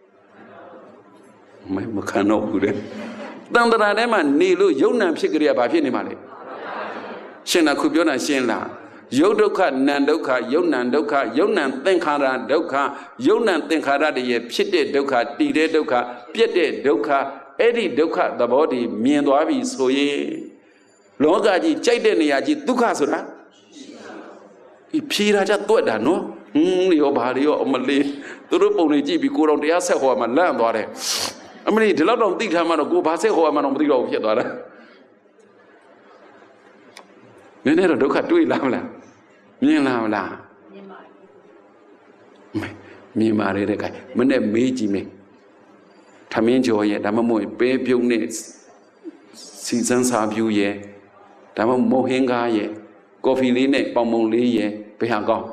mấy mà khăn nộp rồi đấy tâm ra đấy mà nỉ lu giống nam phía cái bà phía này mà đấy xem là khu biểu là xem là Yo dokha nan dokha yo nan dokha yo nan thengkhara dokha yo nan thengkhara de ye phit de dokha ti de dokha piet de dokha ấy đi dokha the bo di mien twa bi so yin loka ji chait de neya ji dukha so da I phie ra cha tuet da no hm ni yo ba de yo amali tu do pong ni ji bi ko dong taya set ho ma lan twa de amali di lauk dong ti tha ma do ko ba set ho ma dong ma ti do phit twa da ne ne do dokha tui la ma la miền nào là miền mà đây cái vấn đề mấy gì mình tham miền châu vậy, đám mồi bé biểu này, sinh sản sản biểu vậy, đám mồi hiện ga vậy, coffee line bao mông lý ye bị hàng con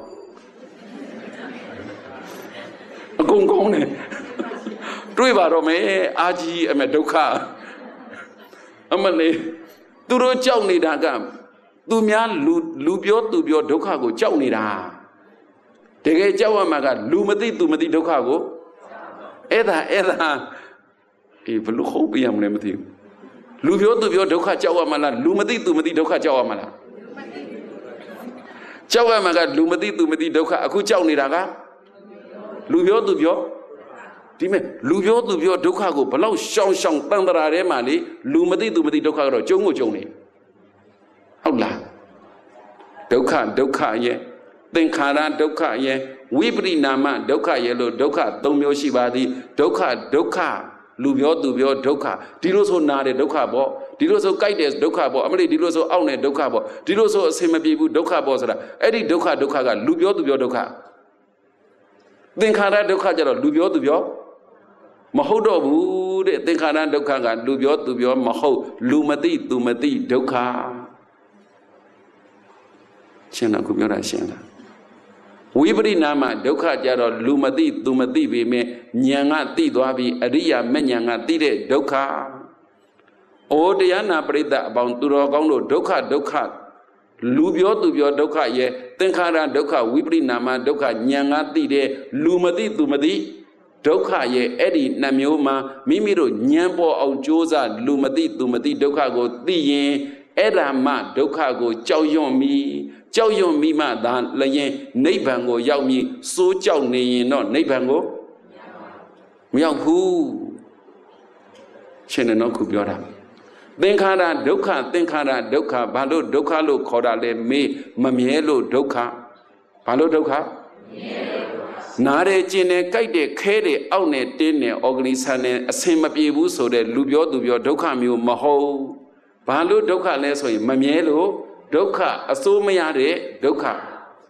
công công này đuôi vào rồi mấy a chi em đâu cả em này tu rồi cháu này đã cả tu mía lu lu biot tu biot đâu cả của cháu này đã thế cái cháu mà cả lu mà tí tu mà tí đâu cả của ấy là ấy là thì vẫn lúc không bị em này mà thì lu biot tu biot đâu cả cháu mà là lu mà tí tu mà tí đâu cả cháu mà là cháu mà cả lu mà tí tu mà tí đâu cả cứ cháu này đã cả lu biot tu biot thì mẹ lu biot tu biot đâu cả của bao lâu song song tăng ra đấy mà đi lu mà tí tu mà tí đâu cả rồi chống ngồi chống này không là đâu cả đâu cả ye tên khả ra đâu cả ye vipri nama đâu cả ye lo đâu cả tông miêu si ba đi đâu cả đâu cả lu biot tu biot đâu cả đi lô số na để đâu cả bỏ đi lô số cái để đâu cả bỏ em đi lô số ao này đâu cả bỏ đi lô số xem mà bị bu đâu cả bỏ sao ấy đi đâu cả đâu cả cả lu biot tu biot đâu cả tên khả ra đâu cả cho lu biot tu biot mà hậu đó bu để tên khả ra đâu cả cả lu biot tu biot mà hậu lu mà ti tu mà ti đâu cả xem nào cũng nhớ lại xem nào vipri nama đâu cả cho đó lu mà ti tu mà ti vì mẹ nhà ngã ti đó vì ariya mẹ nhà ngã ti để đâu cả ô đây anh na prita bằng tu đó con đồ đâu cả đâu cả lu biot tu biot đâu cả ye tên khả ra đâu cả vipri nama đâu cả nhà ngã ti để lu mà ti tu mà ti đâu cả ye ấy nam miêu mà mì mì rồi nhang bỏ ông chúa ra lu mà ti tu mà ti đâu cả go ti ye ấy là mà đâu cả go cháu yong mi cháu yong mi mà đàn là ye nấy bằng go yao mi số cháu này nó nấy bằng go miao phu cho nên nó cũngပြောrằng tên khả ra đâu cả tên khả ra đâu cả ba lô đâu cả lô khó ra lên mê mà mía lô đâu cả ba lô đâu cả nà để trên này cái để khé để ao này tên này organisa này xem mà bị bù số để lu biot tu biot đâu cả miêu mà hậu ba lô đâu cả này rồi mà mía lô đâu cả số mấy nhà để đâu cả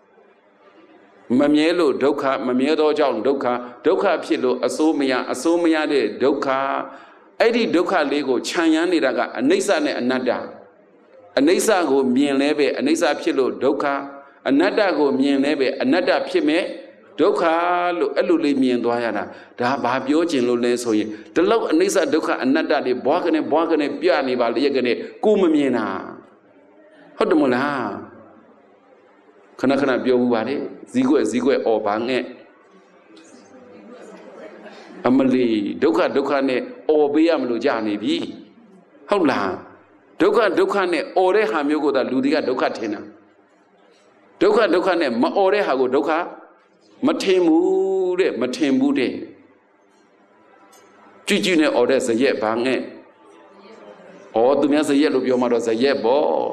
mà mía lô đâu cả mà mía đó trong đâu cả đâu cả phía lô số mấy nhà số mấy nhà để đâu cả ấy đi đâu cả lấy go chăn nhang này ra cả anh ấy sao này anh nada anh ấy sao go miền này về anh ấy sao phía lô đâu cả anh nada go miền này về anh nada phía mẹ đâu cả lô ở lô lấy miền đó ya na đã bà biểu trên lô lấy rồi từ lâu anh ấy sao đâu cả anh nada đi bỏ cái này bỏ cái này bia này vào lấy cái này cú mà miền à hết được một là khana khana biểu vào đấy gì quậy gì quậy ở bang nghe amali đâu cả đâu cả này ở bây giờ mình lo này đi không là đâu cả đâu cả này ở đây ham yêu của ta lưu đi cả đâu cả thế nào đâu cả đâu cả này mà ở đây hàng của đâu cả mà thêm mu đấy mà thêm mu đấy chỉ chỉ này ở đây sẽ dễ bằng nghe ở tụi mình sẽ dễ lúc mà đó sẽ dễ bỏ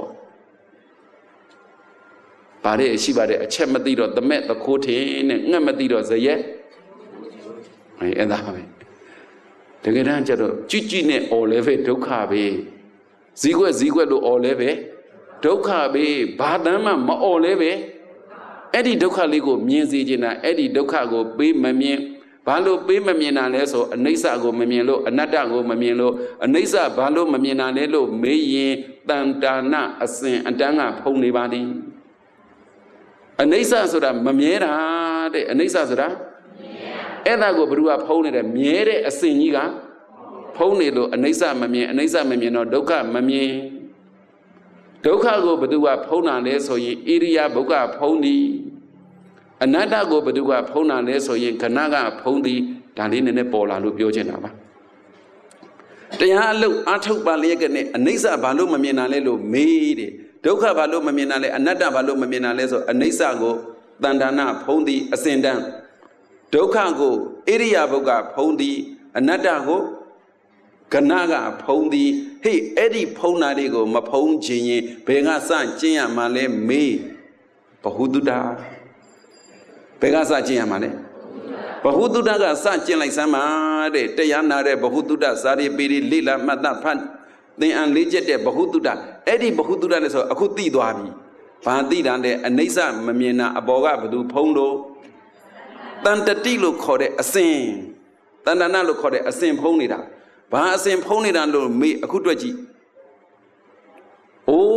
bà đấy chỉ bà đấy chết mà đi rồi tụi mẹ tụi cô thế này ngay mà đi rồi sẽ dễ này em đã vậy thế cái đó cho đó chỉ chỉ này ở đây về đâu cả về gì quay gì quay đồ ở đây về đâu cả về bà đám mà mà ở đây về ấy đi đâu cả lấy go miên gì chứ na ấy đi đâu cả go bị mà miên bà lô bị mà miên nào lấy số anh ấy sao go mà miên lô anh nada go mà miên lô anh ấy sao bà lô mà miên nào lấy lô mấy yên tan tan na asen anh đang à phong này bà đi anh ấy sao số đó mà miên ra đấy anh ấy sao số đó ấy là go bự à phong này đấy miên đấy asen gì cả phong này lô anh ấy sao mà miên anh ấy sao mà miên nó đâu cả mà miên đâu cả go bự à phong nào lấy số yên area bự à phong đi anh nada go bự à phong nào lấy số yên khả năng à phong đi đàn đi nên bỏ là lúc biểu trên nào baแต่ยังลูกอาทุกบาลีกันเนี่ยอันนี้ซะบาลูมามีนาเลโลมีดิဒုက္ခဘာလို့မမြင်နာလဲအနတ္တဘာလို့မမြင်နာလဲဆိုအနိစ္စကိုတဏ္ဍာနာဖုံးသည်အစဉ်တန်းဒုက္ခကိုဣရိယာပုကဖုံးသည်အနတ္တကိုကဏကဖုံးသည်ဟေ့အဲ့ဒီဖုံးတာတွေကိုမဖုံးခြင်းရင်ဘယ်ကစကျင့်ရမှာလဲမေးဘဟုတုတ္တဘယ်ကစကျင့်ရမှာလဲဘဟုတုတ္တကစကျင့်လိုက်စမ်းပါတဲ့တရားနာတဲ့ဘဟုတုတ္တဇာတိပိရိလိလမတ္တဖတ်သင်အံလေးချက်တဲ့ဘဟုတုတ္တအဲ့ဒီဘဟုတုတ္တလည်းဆိုအခုသိသွားပြီဘာသိတာလဲအနိစ္စမမြင်တာအပေါ်ကဘသူဖုံးလို့တန်တတိလို့ခေါ်တဲ့အစဉ်တဏ္ဍနာလို့ခေါ်တဲ့အစဉ်ဖုံးနေတာဘာအစဉ်ဖုံးနေတာလို့မေးအခုတွေ့ကြည့်အိုး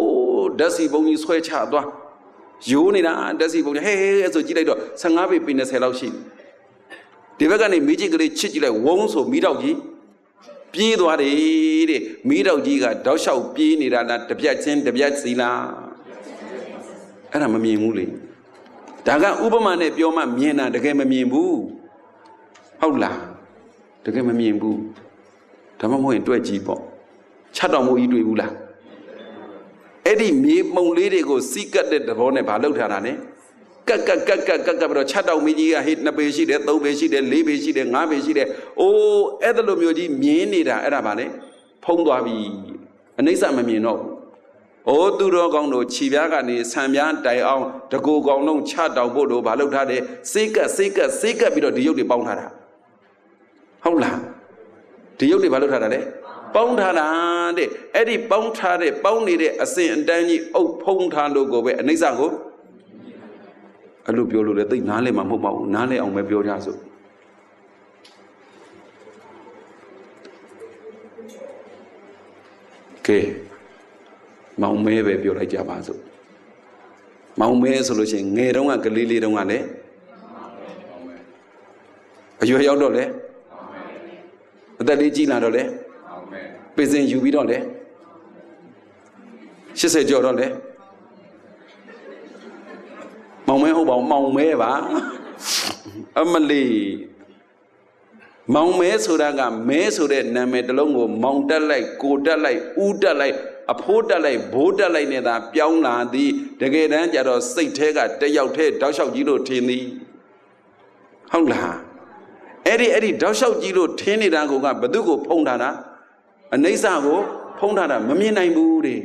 ဓာတ်စီပုံကြီးဆွဲချသွားရိုးနေတာဓာတ်စီပုံကြီးဟဲဟဲဆိုကြည့်လိုက်တော့ဆယ်ငါးပေပေနှစ်ဆယ်လောက်ရှိဒီဘက်ကနေမီးကြီးကလေးချစ်ကြည့်လိုက်ဝုန်းဆိုမီးတောက်ကြီးပြေးသွားတယ်တဲ့မီးတောက်ကြီးကတောက်လျှောက်ပြေးနေတာလားတပြက်ချင်းတပြက်စီလားအဲ့ဒါမမြင်ဘူးလေဒါကဥပမာနဲ့ပြောမှမြင်တာတကယ်မမြင်ဘူးဟုတ်လားတကယ်မမြင်ဘူးဒါမှမဟုတ်ရင်တွေ့ကြည့်ပေါ့ခြတ်တော်မူကြီးတွေ့ဘူးလားအဲ့ဒီမြေမှုံလေးတွေကိုစီးကတ်တဲ့သဘောနဲ့ဘာလုပ်ထားတာလဲကက်ကက်ကက်ကက်ကက်ကပြီးတော့ခြတ်တော်မူကြီးကဟိနှစ်ပေရှိတယ်သုံးပေရှိတယ်လေးပေရှိတယ်ငါးပေရှိတယ်အိုးအဲ့ဒါလိုမျိုးကြီးမြင်နေတာအဲ့ဒါဘာလဲဖုံးသွားပြီအနိစ္စမမြင်တော့ဘူးအိုးသူတော်ကောင်းတို့ခြေပြားကနေဆံပြားတိုင်အောင်တကူကောင်လုံးချတောင်ဖို့တို့ဘာလုပ်ထားတယ်စိတ်ကက်စိတ်ကက်စိတ်ကက်ပြီးတော့ဒီရုပ်တွေပေါင်းထားတာဟုတ်လားဒီရုပ်တွေဘာလုပ်ထားတာလဲပေါင်းထားတာတဲ့အဲ့ဒီပေါင်းထားတဲ့ပေါင်းနေတဲ့အစဉ်အတန်းကြီးအုပ်ဖုံးထားလို့ကိုပဲအနိစ္စကိုအဲ့လိုပြောလို့လေသိနားလဲမှာမဟုတ်ပါဘူးနားလဲအောင်ပဲပြောကြစို့ကဲမောင်မဲပဲပြောလိုက်ကြပါစို့မောင်မဲဆိုလို့ရှိရင်ငယ်တုန်းကကလေးလေးတုန်းကလည်းအရွယ်ရောက်တော့လေအသက်လေးကြီးလာတော့လေပင်စင်ယူပြီးတော့လေရှစ်ဆယ်ကျော်တော့လေမောင်မဲဟုတ်ပါဘူးမောင်မဲပါအမလီမောင်မဲဆိုတာကမဲဆိုတဲ့နာမည်တစ်လုံးကိုမောင်တက်လိုက်ကိုတက်လိုက်ဦးတက်လိုက်အဖိုးတက်လိုက်ဘိုးတက်လိုက်နေတာပြောင်းလာသည်တကယ်တမ်းကျတော့စိတ်แท้ကတယောက်တည်းတောက်လျှောက်ကြီးလို့ထင်သည်ဟုတ်လားအဲ့ဒီအဲ့ဒီတောက်လျှောက်ကြီးလို့ထင်နေတာကဘသူကိုဖုံးထားတာအနိစ္စကိုဖုံးထားတာမမြင်နိုင်ဘူးတဲ့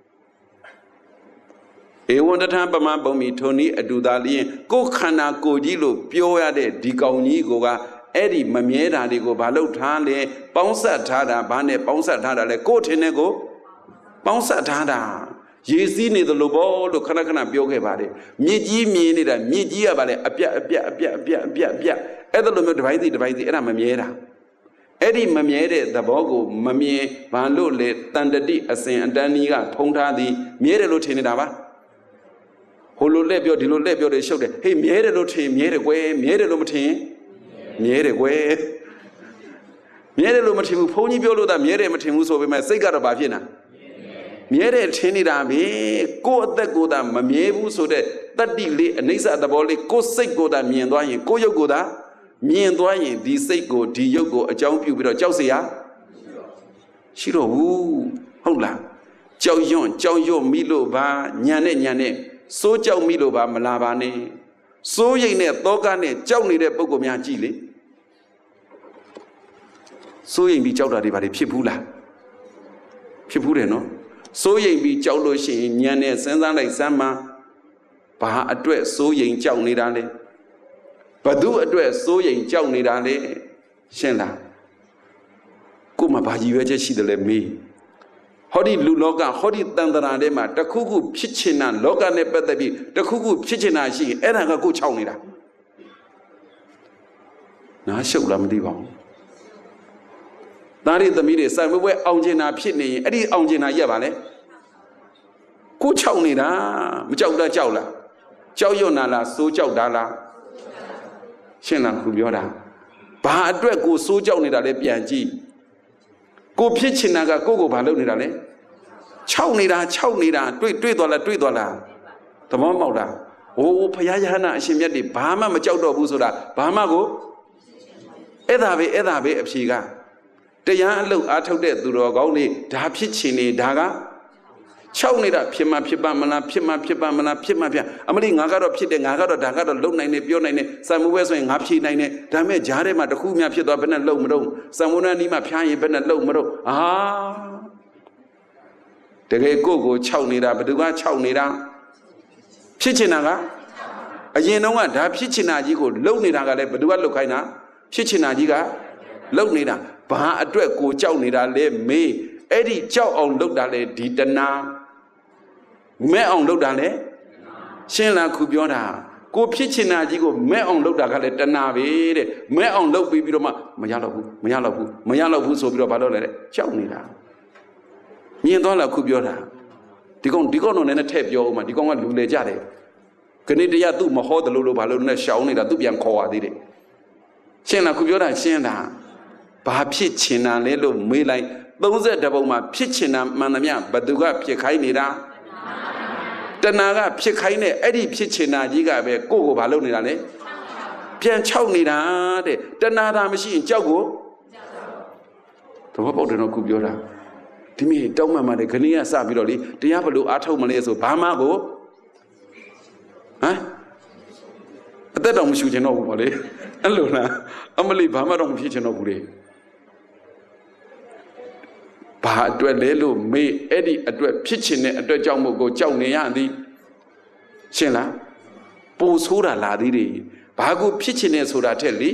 ဧဝံတထပမပုံမီထုံဤအတူသာလျင်ကိုယ်ခန္ဓာကိုယ်ကြီးလို့ပြောရတဲ့ဒီကောင်ကြီးကိုကအဲ့ဒီမမြဲတာတွေကိုဘာလို့ထားလဲပေါင်းဆက်ထားတာဘာနဲ့ပေါင်းဆက်ထားတာလဲကိုယ်ထင်တဲ့ကိုပေါင်းဆက်ထားတာရေစီးနေသလိုပေါ့လို့ခဏခဏပြောခဲ့ပါတယ်မြစ်ကြီးမြင်နေတာမြစ်ကြီးကဘာလဲအပြတ်အပြတ်အပြတ်အပြတ်အပြတ်အပြတ်အဲ့ဒါလိုမျိုးတစ်ပိုင်းစီတစ်ပိုင်းစီအဲ့ဒါမမြဲတာအဲ့ဒီမမြဲတဲ့သဘောကိုမမြင်ဘာလို့လဲတန်တတိအစဉ်အတန်းကြီးကဖုံးထားသည်မြဲတယ်လို့ထင်နေတာပါဟိုလိုလက်ပြောဒီလိုလက်ပြောတယ်ရှုပ်တယ်ဟေးမြဲတယ်လို့ထင်မြဲတယ်ကွယ်မြဲတယ်လို့မထင်မြဲတယ်ကွယ်မြဲတယ်လို့မထင်ဘူးဘုန်းကြီးပြောလို့သာမြဲတယ်မထင်ဘူးဆိုပေမဲ့စိတ်ကတော့ဘာဖြစ်နေမြဲတယ်ထင်နေတာပဲကိုယ့်အသက်ကိုယ်သာမမြဲဘူးဆိုတဲ့တတ္တိလေးအနိစ္စသဘောလေးကိုယ်စိတ်ကိုယ်သာမြင်သွားရင်ကိုယ့်ရုပ်ကိုယ်သာမြင်သွားရင်ဒီစိတ်ကိုဒီရုပ်ကိုအကြောင်းပြုပြီးတော့ကြောက်เสียရှိတော့ဘူးဟုတ်လားကြောက်ရွံ့ကြောက်ရွံ့မိလို့ပါညာနဲ့ညာနဲ့စိုးကြောက်မိလို့ပါမလာပါနဲ့စိုးရိမ်နဲ့သောကနဲ့ကြောက်နေတဲ့ပုဂ္ဂိုလ်များကြည့်လေစိုးရိမ်ပြီးကြောက်တာတွေဘာတွေဖြစ်ဘူးလားဖြစ်ဘူးတယ်နော်စိုးရိမ်ပြီးကြောက်လို့ရှိရင်ညာနဲ့စဉ်းစားလိုက်စမ်းမှာဘာအတွက်စိုးရိမ်ကြောက်နေတာလဲဘသူအတွက်စိုးရိမ်ကြောက်နေတာလဲရှင်းလားကို့မှာဘာကြီးရွယ်ချက်ရှိတယ်လဲမေးဟောဒီလူလောကဟောဒီတန်တရာထဲမှာတခုခုဖြစ်ချင်တာလောကနဲ့ပတ်သက်ပြီးတခုခုဖြစ်ချင်တာရှိရင်အဲ့ဒါကကို့ချောင်းနေတာနားရှုပ်လားမသိပါဘူးသားရီသမီးတွေစိုင်ပွဲအောင်ကျင်တာဖြစ်နေရင်အဲ့ဒီအောင်ကျင်တာရက်ပါလေကိုချောက်နေတာမကြောက်တာကြောက်လားကြောက်ရွံ့တာလားစိုးကြောက်တာလားရှင်းလားခုပြောတာဘာအတွက်ကိုစိုးကြောက်နေတာလဲပြန်ကြည့်ကိုဖြစ်ချင်တာကကိုကိုဘာလုပ်နေတာလဲခြောက်နေတာခြောက်နေတာတွေ့တွေ့သွားလားတွေ့သွားလားသဘောပေါက်လားဟိုးဖရာယဟနာအရှင်မြတ်တွေဘာမှမကြောက်တော့ဘူးဆိုတာဘာမှကိုအဲ့ဒါပဲအဲ့ဒါပဲအဖြေကတရားအလုပ်အားထုတ်တဲ့သူတော်ကောင်းတွေဒါဖြစ်ချင်နေဒါကခြောက်နေတာဖြစ်မှဖြစ်ပါမလားဖြစ်မှဖြစ်ပါမလားဖြစ်မှဖြစ်အမလေးငါကတော့ဖြစ်တယ်ငါကတော့ဒါကတော့လုံနိုင်တယ်ပြောနိုင်တယ်စံမွေးဆိုရင်ငါဖြေနိုင်တယ်ဒါမဲ့ဂျားထဲမှာတစ်ခုမှဖြစ်သွားဘယ်နဲ့လုံမတော့စံမွေးနာနီးမှဖျားရင်ဘယ်နဲ့လုံမတော့အာတကယ်ကိုကိုခြောက်နေတာဘယ်သူကခြောက်နေတာဖြစ်ချင်တာကအရင်တုန်းကဒါဖြစ်ချင်တာကြီးကိုလုံနေတာကလည်းဘယ်သူကလုံခိုင်းတာဖြစ်ချင်တာကြီးကလုံနေတာဘာအတွက်ကိုကြောက်နေတာလဲမေးအဲ့ဒီကြောက်အောင်လုပ်တာလေဒီတဏှာမဲ့အောင်လုပ်တာလေရှင်းလားခုပြောတာကိုဖြစ်ချင်တာကြီးကိုမဲ့အောင်လုပ်တာကလည်းတဏှာပဲတဲ့မဲ့အောင်လုပ်ပြီးပြီးတော့မှမရတော့ဘူးမရတော့ဘူးမရတော့ဘူးဆိုပြီးတော့ဘာလုပ်လဲတဲ့ကြောက်နေတာမြင်သွားလားခုပြောတာဒီကောင်ဒီကောင်တော့လည်းထည့်ပြောဦးမှာဒီကောင်ကလူလေကြတယ်ခဏတရားသူ့မဟောတယ်လို့လို့ဘာလို့လဲရှောင်းနေတာသူပြန်ခေါ်ရသေးတယ်ရှင်းလားခုပြောတာရှင်းလားဘာဖြစ်ချင်တာလဲလို့မေးလိုက်သုံးဆယ်တပုံမှာဖြစ်ချင်တာမှန်သမျှဘသူကဖြစ်ခိုင်းနေတာတဏှာကဖြစ်ခိုင်းတဲ့အဲ့ဒီဖြစ်ချင်တာကြီးကပဲကိုယ့်ကိုဘာလုပ်နေတာလဲပြန်ချောက်နေတာတဲ့တဏှာသာမရှိရင်ကြောက်ကိုသဘောပေါက်တယ်တော့ခုပြောတာဒီမိတောင်းမှန်ပါတယ်ခဏကစပြီးတော့လေတရားဘလို့အားထုတ်မလဲဆိုဘာမှကိုဟမ်အသက်တော်မရှူချင်တော့ဘူးဗောလေအဲ့လိုလားအမလီဘာမှတော့မဖြစ်ချင်တော့ဘူးလေဘာအတွက်လဲလို့မေးအဲ့ဒီအတွက်ဖြစ်ချင်တဲ့အတွက်ကြောင့်မို့ကိုကြောက်နေရသည်ရှင်းလားပူဆိုးတာလာသေးတယ်ဘာကိုဖြစ်ချင်နေဆိုတာထက်လေ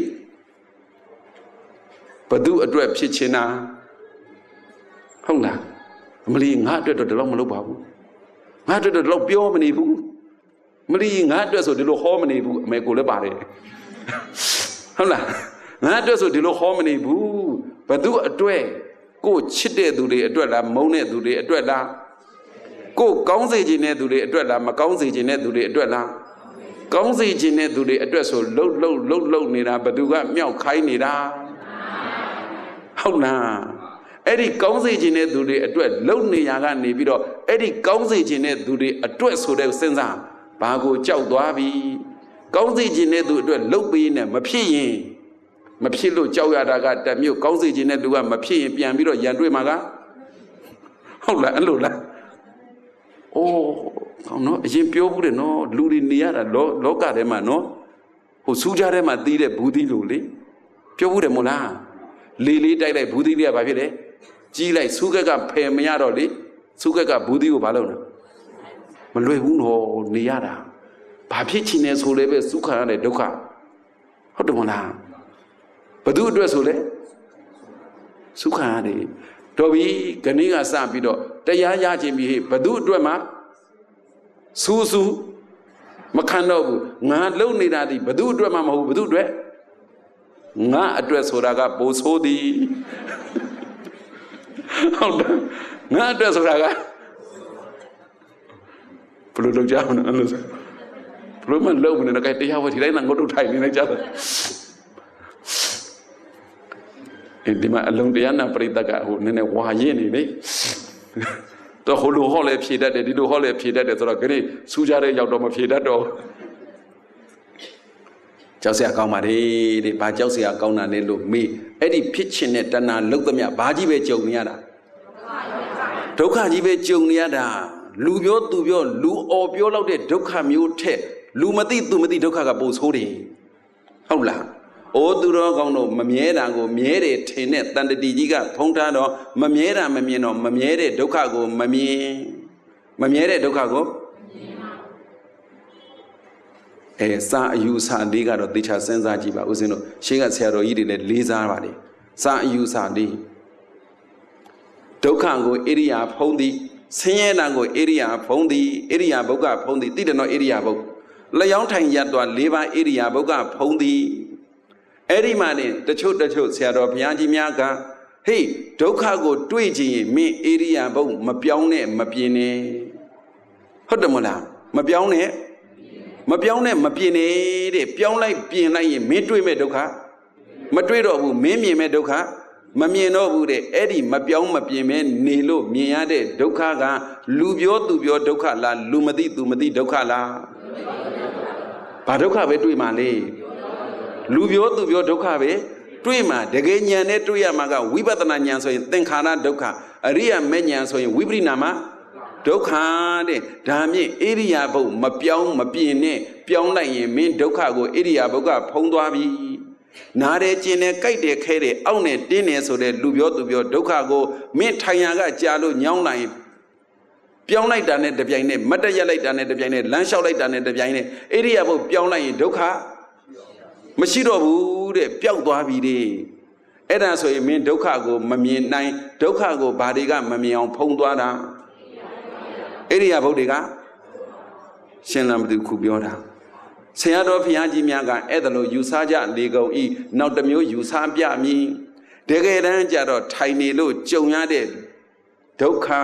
ဘသူအတွက်ဖြစ်ချင်တာဟုတ်လားအမလီငါအတွက်တော့ဒီလောက်မလုပ်ပါဘူးငါအတွက်တော့ဒီလောက်ပြောမနေဘူးမလီငါအတွက်ဆိုဒီလိုဟောမနေဘူးအမေကိုလည်းပါတယ်ဟုတ်လားငါအတွက်ဆိုဒီလိုဟောမနေဘူးဘသူအတွက်ကိုချစ်တဲ့သူတွေအတွက်လားမုန်းတဲ့သူတွေအတွက်လားကိုကောင်းစေခြင်းတဲ့သူတွေအတွက်လားမကောင်းစေခြင်းတဲ့သူတွေအတွက်လားကောင်းစေခြင်းတဲ့သူတွေအတွက်ဆိုလှုပ်လှုပ်လှုပ်လှုပ်နေတာဘသူကမြောက်ခိုင်းနေတာဟုတ်လားအဲ့ဒီကောင်းစေခြင်းတဲ့သူတွေအတွက်လှုပ်နေရကနေပြီးတော့အဲ့ဒီကောင်းစေခြင်းတဲ့သူတွေအတွက်ဆိုတဲ့စဉ်းစားဘာကိုကြောက်သွားပြီကောင်းစေခြင်းတဲ့သူအတွက်လှုပ်ပေးနေမဖြစ်ရင်မဖြစ်လို့ကြောက်ရတာကတမျိုးကောင်းစေခြင်းတဲ့သူကမဖြစ်ရင်ပြန်ပြီးတော့ရန်တွေ့မှာကဟုတ်လားအဲ့လိုလားအိုးကောင်းနော်အရင်ပြောဘူးတယ်နော်လူတွေနေရတာလောလောကထဲမှာနော်ဟိုစူးကြထဲမှာတီးတဲ့ဘူးသီးလို့လေပြောဘူးတယ်မို့လားလေလေးတိုက်လိုက်ဘူးသီးလေးကဘာဖြစ်လဲကြီးလိုက်စူးကက်ကဖယ်မရတော့လေစူးကက်ကဘူးသီးကိုဘာလုပ်လဲမလွယ်ဘူးနော်နေရတာဘာဖြစ်ချင်နေဆိုလဲပဲစုခါရတဲ့ဒုက္ခဟုတ်တယ်မလားဘသူအတွက်ဆိုလဲစုခါရတယ်တော်ပြီခဏကစပြီးတော့တရားရခြင်းပြီးဘသူအတွက်မှစူးစူးမခံတော့ဘူးငါလုံနေတာဒီဘသူအတွက်မှမဟုတ်ဘသူအတွက်ငါအတွက်ဆိုတာကပိုဆိုးသည်ဟုတ်တယ်ငါအတွက်ဆိုတာကဘလို့လောက်ကြအောင်အဲ့လိုဘလို့မလုံနေတော့ကဲတရားဝတ်ဒီတိုင်းငါတို့ထိုင်နေနေကြတယ်ဒီမှာအလုံးတရားနာပရိသတ်ကဟိုနည်းနည်းဝါရင်နေလေတော့ဟိုလိုဟောလဲဖြေတတ်တယ်ဒီလိုဟောလဲဖြေတတ်တယ်ဆိုတော့ခရီးစူးကြတဲ့ရောက်တော့မဖြေတတ်တော့ကြောက်စရာကောင်းပါလေတဲ့ဘာကြောက်စရာကောင်းတာလဲလို့မေးအဲ့ဒီဖြစ်ချင်တဲ့တဏှာလုတ်သမျှဘာကြီးပဲကြုံနေရတာဒုက္ခကြီးပဲကြုံနေရတာလူပြောသူပြောလူအော်ပြောလောက်တဲ့ဒုက္ခမျိုးထက်လူမသိသူမသိဒုက္ခကပိုဆိုးတယ်ဟုတ်လားအိုးသူတော်ကောင်းတို့မမြဲတာကိုမြဲတယ်ထင်တဲ့တန်တတိကြီးကဖုံးထားတော့မမြဲတာမမြင်တော့မမြဲတဲ့ဒုက္ခကိုမမြင်မမြဲတဲ့ဒုက္ခကိုအဲစာအယူစာလေးကတော့သေချာစဉ်းစားကြည့်ပါဦးဇင်းတို့ရှေးကဆရာတော်ကြီးတွေလည်းလေးစားပါလေစာအယူစာလေးဒုက္ခကိုဣရိယာဖုံးသည်ဆင်းရဲတာကိုဣရိယာဖုံးသည်ဣရိယာဘုတ်ကဖုံးသည်တိတယ်နော်ဣရိယာဘုတ်လျောင်းထိုင်ရသွား၄ပါးဣရိယာဘုတ်ကဖုံးသည်အဲ့ဒီမှာနေတချို့တချို့ဆရာတော်ဘုရားကြီးများကဟေးဒုက္ခကိုတွေ့ကြည့်ရင်မင်းဣရိယာဘုတ်မပြောင်းနဲ့မပြင်းနဲ့ဟုတ်တယ်မလားမပြောင်းနဲ့မပြောင်းနဲ့မပြင်းနေတဲ့ပြောင်းလိုက်ပြင်လိုက်ရင်မင်းတွေ့မဲ့ဒုက္ခမတွေ့တော့ဘူးမင်းမြင်မဲ့ဒုက္ခမမြင်တော့ဘူးတဲ့အဲ့ဒီမပြောင်းမပြင်းမဲနေလို့မြင်ရတဲ့ဒုက္ခကလူပြောသူပြောဒုက္ခလားလူမသိသူမသိဒုက္ခလားဘာဒုက္ခပဲတွေ့မှလဲလူပြောသူပြောဒုက္ခပဲတွေ့မှတကယ်ဉာဏ်နဲ့တွေ့ရမှာကဝိပဿနာဉာဏ်ဆိုရင်သင်္ခါရဒုက္ခအရိယာမဲ့ဉာဏ်ဆိုရင်ဝိပရိနာမဒုက္ခတဲ့ဒါမြင့်ဣရိယာပုတ်မပြောင်းမပြင်းနဲ့ပြောင်းလိုက်ရင်မင်းဒုက္ခကိုဣရိယာပုတ်ကဖုံးသွားပြီနားတယ်ကျင်တယ်ကြိုက်တယ်ခဲတယ်အောက်နဲ့တင်းတယ်ဆိုတဲ့လူပြောသူပြောဒုက္ခကိုမင်းထိုင်ရကကြာလို့ညောင်းလိုက်ပြောင်းလိုက်တာနဲ့တပြိုင်နဲ့မတ်တရက်လိုက်တာနဲ့တပြိုင်နဲ့လမ်းလျှောက်လိုက်တာနဲ့တပြိုင်နဲ့ဣရိယာပုတ်ပြောင်းလိုက်ရင်ဒုက္ခမရှိတော့ဘူးတဲ့ပျောက်သွားပြီတဲ့အဲ့ဒါဆိုရင်မင်းဒုက္ခကိုမမြင်နိုင်ဒုက္ခကိုဘာတွေကမမြင်အောင်ဖုံးသွားတာဣရိယာပုတ်တွေကရှင်းလမ်းမသိခုပြောတာဆရာတော်ဘုရားကြီးများကအဲ့ဒါလို့ယူဆကြလေကုန်ဤနောက်တစ်မျိုးယူဆပြမည်တကယ်တမ်းကျတော့ထိုင်နေလို့ကြုံရတဲ့ဒုက္ခ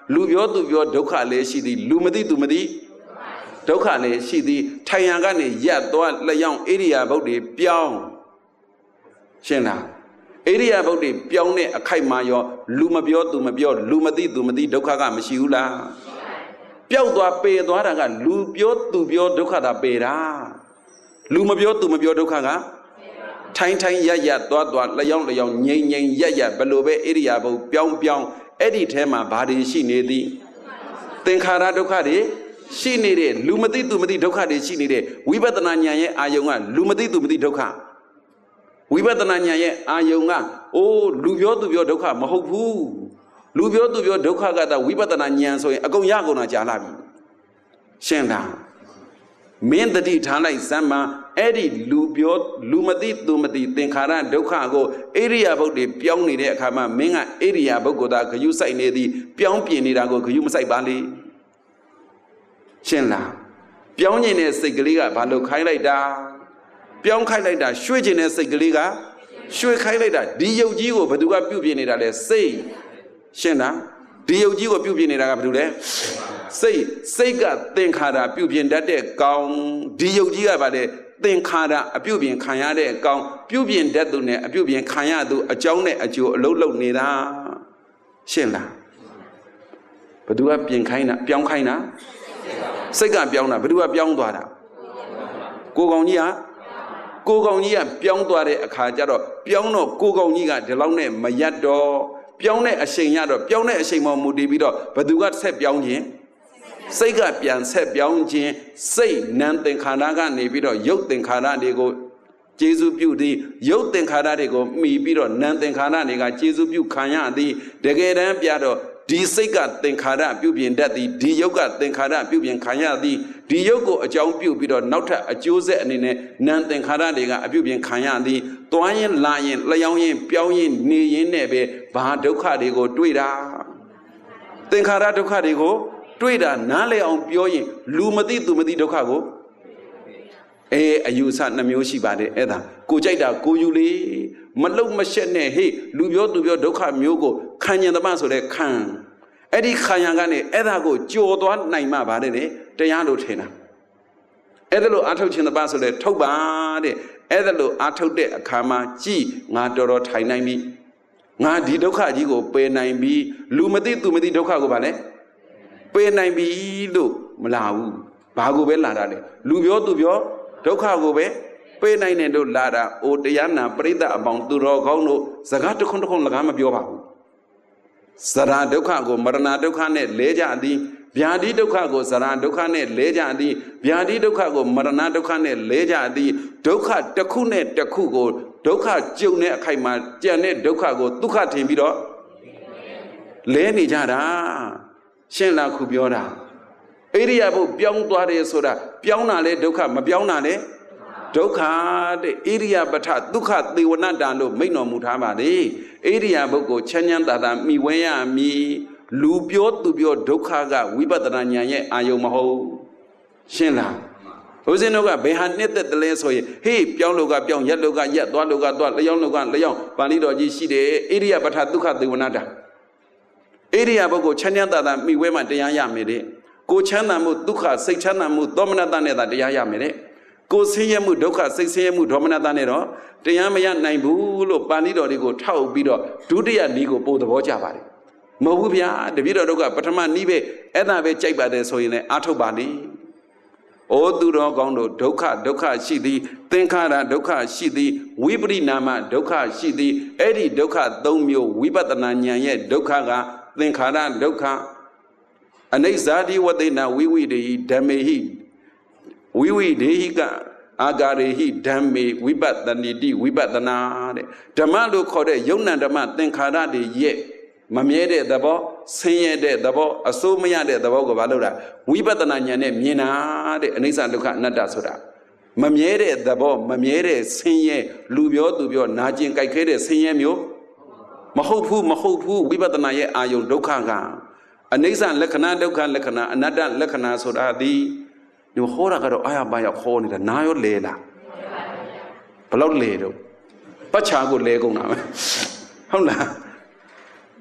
လူပြောသူပြောဒုက္ခလည်းရှိသည်လူမသိသူမသိဒုက္ခလည်းရှိသည်ထိုင်ရန်ကနေရက်သွားလျောင်းဣရိယာပုတ်တွေပြောင်းရှင်းလားဣရိယာပုတ်တွေပြောင်းတဲ့အခိုက်မှာရောလူမပြောသူမပြောလူမသိသူမသိဒုက္ခကမရှိဘူးလားပျောက်သွားပေသွားတာကလူပြောသူပြောဒုက္ခတာပေတာလူမပြောသူမပြောဒုက္ခကထိုင်ထိုင်ရရသွားသွားလျောင်းလျောင်းငြိမ်ငြိမ်ရရဘလို့ပဲဣရိယာပုတ်ပြောင်းပြောင်းအဲ့ဒီထဲမှာဘာတွေရှိနေသည်သင်္ခါရဒုက္ခတွေရှိနေတဲ့လူမသိသူမသိဒုက္ခတွေရှိနေတဲ့ဝိပဿနာဉာဏ်ရဲ့အာယုံကလူမသိသူမသိဒုက္ခဝိပဿနာဉာဏ်ရဲ့အာယုံကအိုးလူပြောသူပြောဒုက္ခမဟုတ်ဘူးလူပြောသူပြောဒုက္ခကသာဝိပဿနာဉာဏ်ဆိုရင်အကုန်ရကုန်တာကြာလာပြီရှင်းလားမင်းတတိထားလိုက်စမ်းမအဲ့ဒီလူပြောလူမသိသူမသိသင်္ခါရဒုက္ခကိုဣရိယာပုတ်တွေပြောင်းနေတဲ့အခါမှာမင်းကဣရိယာပုတ်ကိုသာဂယုစိုက်နေသည်ပြောင်းပြင်နေတာကိုဂယုမစိုက်ပါလေရှင်းလားပြောင်းနေတဲ့စိတ်ကလေးကဘာလို့ခိုင်းလိုက်တာပြောင်းခိုင်းလိုက်တာရွှေ့ခြင်းတဲ့စိတ်ကလေးကရွှေ့ခိုင်းလိုက်တာဒီယုတ်ကြီးကိုဘယ်သူကပြုတ်ပြနေတာလဲစိတ်ရှင်းလားဒီယုတ်ကြီးကိုပြုတ်ပြနေတာကဘယ်သူလဲစိတ်စိတ်ကသင်္ခါရပြုတ်ပြတတ်တဲ့ကောင်ဒီယုတ်ကြီးကဘာလဲသင်္ခါရအပြုတ်ပြင်ခံရတဲ့ကောင်ပြုတ်ပြင်တတ်သူနဲ့အပြုတ်ပြင်ခံရသူအကြောင်းနဲ့အကျိုးအလုံးလုံးနေတာရှင်းလားဘယ်သူကပြင်ခိုင်းတာပြောင်းခိုင်းတာစိတ်ကပြောင်းတာဘယ်သူကပြောင်းသွားတာကိုကောင်ကြီးဟာကိုကောင်ကြီးကပြောင်းသွားတဲ့အခါကျတော့ပြောင်းတော့ကိုကောင်ကြီးကဒီလောက်နဲ့မရတ်တော့ပြောင်းတဲ့အချိန်ရတော့ပြောင်းတဲ့အချိန်ပေါ်မူတည်ပြီးတော့ဘယ်သူကဆက်ပြောင်းခြင်းစိတ်ကပြန်ဆက်ပြောင်းခြင်းစိတ်နံသင်္ခါရကနေပြီးတော့ရုပ်သင်္ခါရတွေကိုကျေစုပြုသည်ရုပ်သင်္ခါရတွေကိုမှီပြီးတော့နံသင်္ခါရတွေကကျေစုပြုခံရသည်တကယ်တမ်းပြတော့ဒီစိတ်ကသင်္ခါရပြုပြင်တတ်သည်ဒီယုတ်ကသင်္ခါရပြုပြင်ခံရသည်ဒီယုတ်ကိုအကြောင်းပြုပြီးတော့နောက်ထပ်အကျိုးဆက်အနေနဲ့နံသင်္ခါရတွေကအပြုပြင်ခံရသည်တွားရင်လာရင်လျောင်းရင်ပြောင်းရင်နေရင်နဲ့ပဲဘာဒုက္ခတွေကိုတွေ့တာသင်္ခါရဒုက္ခတွေကိုတွေ့တာနားလည်အောင်ပြောရင်လူမသိသူမသိဒုက္ခကိုအေးအယူဆနှမျိုးရှိပါတယ်အဲ့ဒါကိုကြိုက်တာကိုယူလေမလုံမရှက်နဲ့ဟေ့လူပြောသူပြောဒုက္ခမျိုးကိုခံကျင်သမားဆိုတဲ့ခံအဲ့ဒီခံရကနေအဲ့ဒါကိုကြော်သွားနိုင်မှပါတယ်လေတရားလို့ထင်တာအဲ့ဒါလို့အာထုတ်ခြင်းသမားဆိုတဲ့ထုတ်ပါတဲ့အဲ့ဒါလို့အာထုတ်တဲ့အခါမှာကြည်ငါတော်တော်ထိုင်နိုင်ပြီငါဒီဒုက္ခကြီးကိုပယ်နိုင်ပြီလူမသိသူမသိဒုက္ခကိုဗာလဲပယ်နိုင်ပြီလို့မလာဘူးဘာကိုပဲလာတာလဲလူပြောသူပြောဒုက္ခကိုပဲပေးနိုင်တယ်လို့လာတာအိုတရားနာပရိသတ်အပေါင်းသူတော်ကောင်းတို့စကားတစ်ခွန်းတစ်ခွန်းလကားမပြောပါဘူးဇရာဒုက္ခကိုမရဏဒုက္ခနဲ့လဲကြသည်ဗျာတိဒုက္ခကိုဇရာဒုက္ခနဲ့လဲကြသည်ဗျာတိဒုက္ခကိုမရဏဒုက္ခနဲ့လဲကြသည်ဒုက္ခတစ်ခုနဲ့တစ်ခုကိုဒုက္ခကြုံတဲ့အခိုက်မှာကြံတဲ့ဒုက္ခကိုဒုက္ခထင်ပြီးတော့လဲနေကြတာရှင်းလားခုပြောတာဣရိယာပုပြောင်းသွားတယ်ဆိုတာပြောင်းတာလေဒုက္ခမပြောင်းတာလေဒုက္ခတဲ့ဣရိယာပထဒုက္ခသေဝနတံလို့မိန့်တော်မူထားပါလေဣရိယာပုကိုချမ်းချမ်းသာသာမိဝဲရမည်လူပြောသူပြောဒုက္ခကဝိပဿနာဉာဏ်ရဲ့အာယုံမဟုတ်ရှင်းလားဦးဇင်းတို့ကဘယ်ဟာနှစ်သက်တယ်လဲဆိုရင်ဟေးပြောင်းလို့ကပြောင်းရက်လို့ကရက်သွားလို့ကသွားလျောင်းလို့ကလျောင်းပါဠိတော်ကြီးရှိတယ်ဣရိယာပထဒုက္ခသေဝနတံဣရိယာပုကိုချမ်းချမ်းသာသာမိဝဲမှတရားရမယ်တဲ့ကိုချမ်းသာမှုဒုက္ခစိတ်ချမ်းသာမှုဒေါမနတနဲ့သာတရားရမယ်တဲ့ကိုဆင်းရဲမှုဒုက္ခစိတ်ဆင်းရဲမှုဒေါမနတနဲ့တော့တရားမရနိုင်ဘူးလို့ပါဠိတော်တွေကိုထောက်ပြီးတော့ဒုတိယနည်းကိုပို့သဘောကျပါတယ်မဟုတ်ဘူးဗျာတပည့်တော်တို့ကပထမနည်းပဲအဲ့ဒါပဲကြိုက်ပါတယ်ဆိုရင်လည်းအားထုတ်ပါလေဩသူတော်ကောင်းတို့ဒုက္ခဒုက္ခရှိသည်သင်္ခါရဒုက္ခရှိသည်ဝိပရိနာမဒုက္ခရှိသည်အဲ့ဒီဒုက္ခသုံးမျိုးဝိပဿနာဉာဏ်ရဲ့ဒုက္ခကသင်္ခါရဒုက္ခအနိစ္စတိဝတိနာဝိဝိတေဟိဓမ္မေဟိဝိဝိဒေဟိကအာဂရေဟိဓမ္မေဝိပဿနိတိဝိပဿနာတဲ့ဓမ္မလို့ခေါ်တဲ့ယုံနံဓမ္မသင်္ခါရတွေရဲ့မမြဲတဲ့သဘောဆင်းရဲတဲ့သဘောအစိုးမရတဲ့သဘောကိုဘာလို့လဲဝိပဿနာဉာဏ်နဲ့မြင်တာတဲ့အနိစ္စဒုက္ခအနတ္တဆိုတာမမြဲတဲ့သဘောမမြဲတဲ့ဆင်းရဲလူပြောသူပြောနာကျင်ကြိုက်ခဲတဲ့ဆင်းရဲမျိုးမဟုတ်ဘူးမဟုတ်ဘူးဝိပဿနာရဲ့အာယုံဒုက္ခကအနိစ္စလက္ခဏာဒုက္ခလက္ခဏာအနတ္တလက္ခဏာဆိုတာဒီဒီဟောတာကတော့အာရပါရခေါ်နေတာနာရောလဲလားဘလောက်လဲတော့ပတ်ချာကိုလဲကုန်တာပဲဟုတ်လားဟ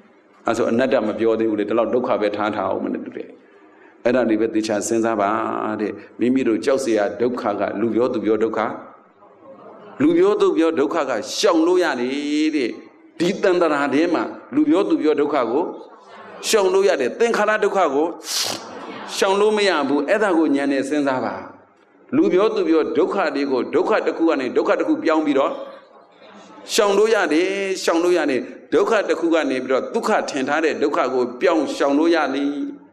အဲဆိုအနတ္တမပြောသေးဘူးလေဒီလောက်ဒုက္ခပဲထားထားအောင်မနဲ့တူတယ်အဲ့ဒါလေးပဲသေချာစဉ်းစားပါတဲ့မိမိတို့ကြောက်เสียဒုက္ခကလူပြောသူပြောဒုက္ခလူပြောသူပြောဒုက္ခကရှောင်လို့ရတယ်တဲ့ဒီတန်တရာထဲမှာလူပြောသူပြောဒုက္ခကိုရှောင်လို့ရတယ်သင်္ခါရဒုက္ခကိုရှောင်လို့မရဘူးအဲ့ဒါကိုဉာဏ်နဲ့စဉ်းစားပါလူပြောသူပြောဒုက္ခတွေကိုဒုက္ခတစ်ခုကနေဒုက္ခတစ်ခုပြောင်းပြီးတော့ရှောင်လို့ရတယ်ရှောင်လို့ရတယ်ဒုက္ခတစ်ခုကနေပြီးတော့ဒုက္ခထင်ထားတဲ့ဒုက္ခကိုပြောင်းရှောင်လို့ရတယ်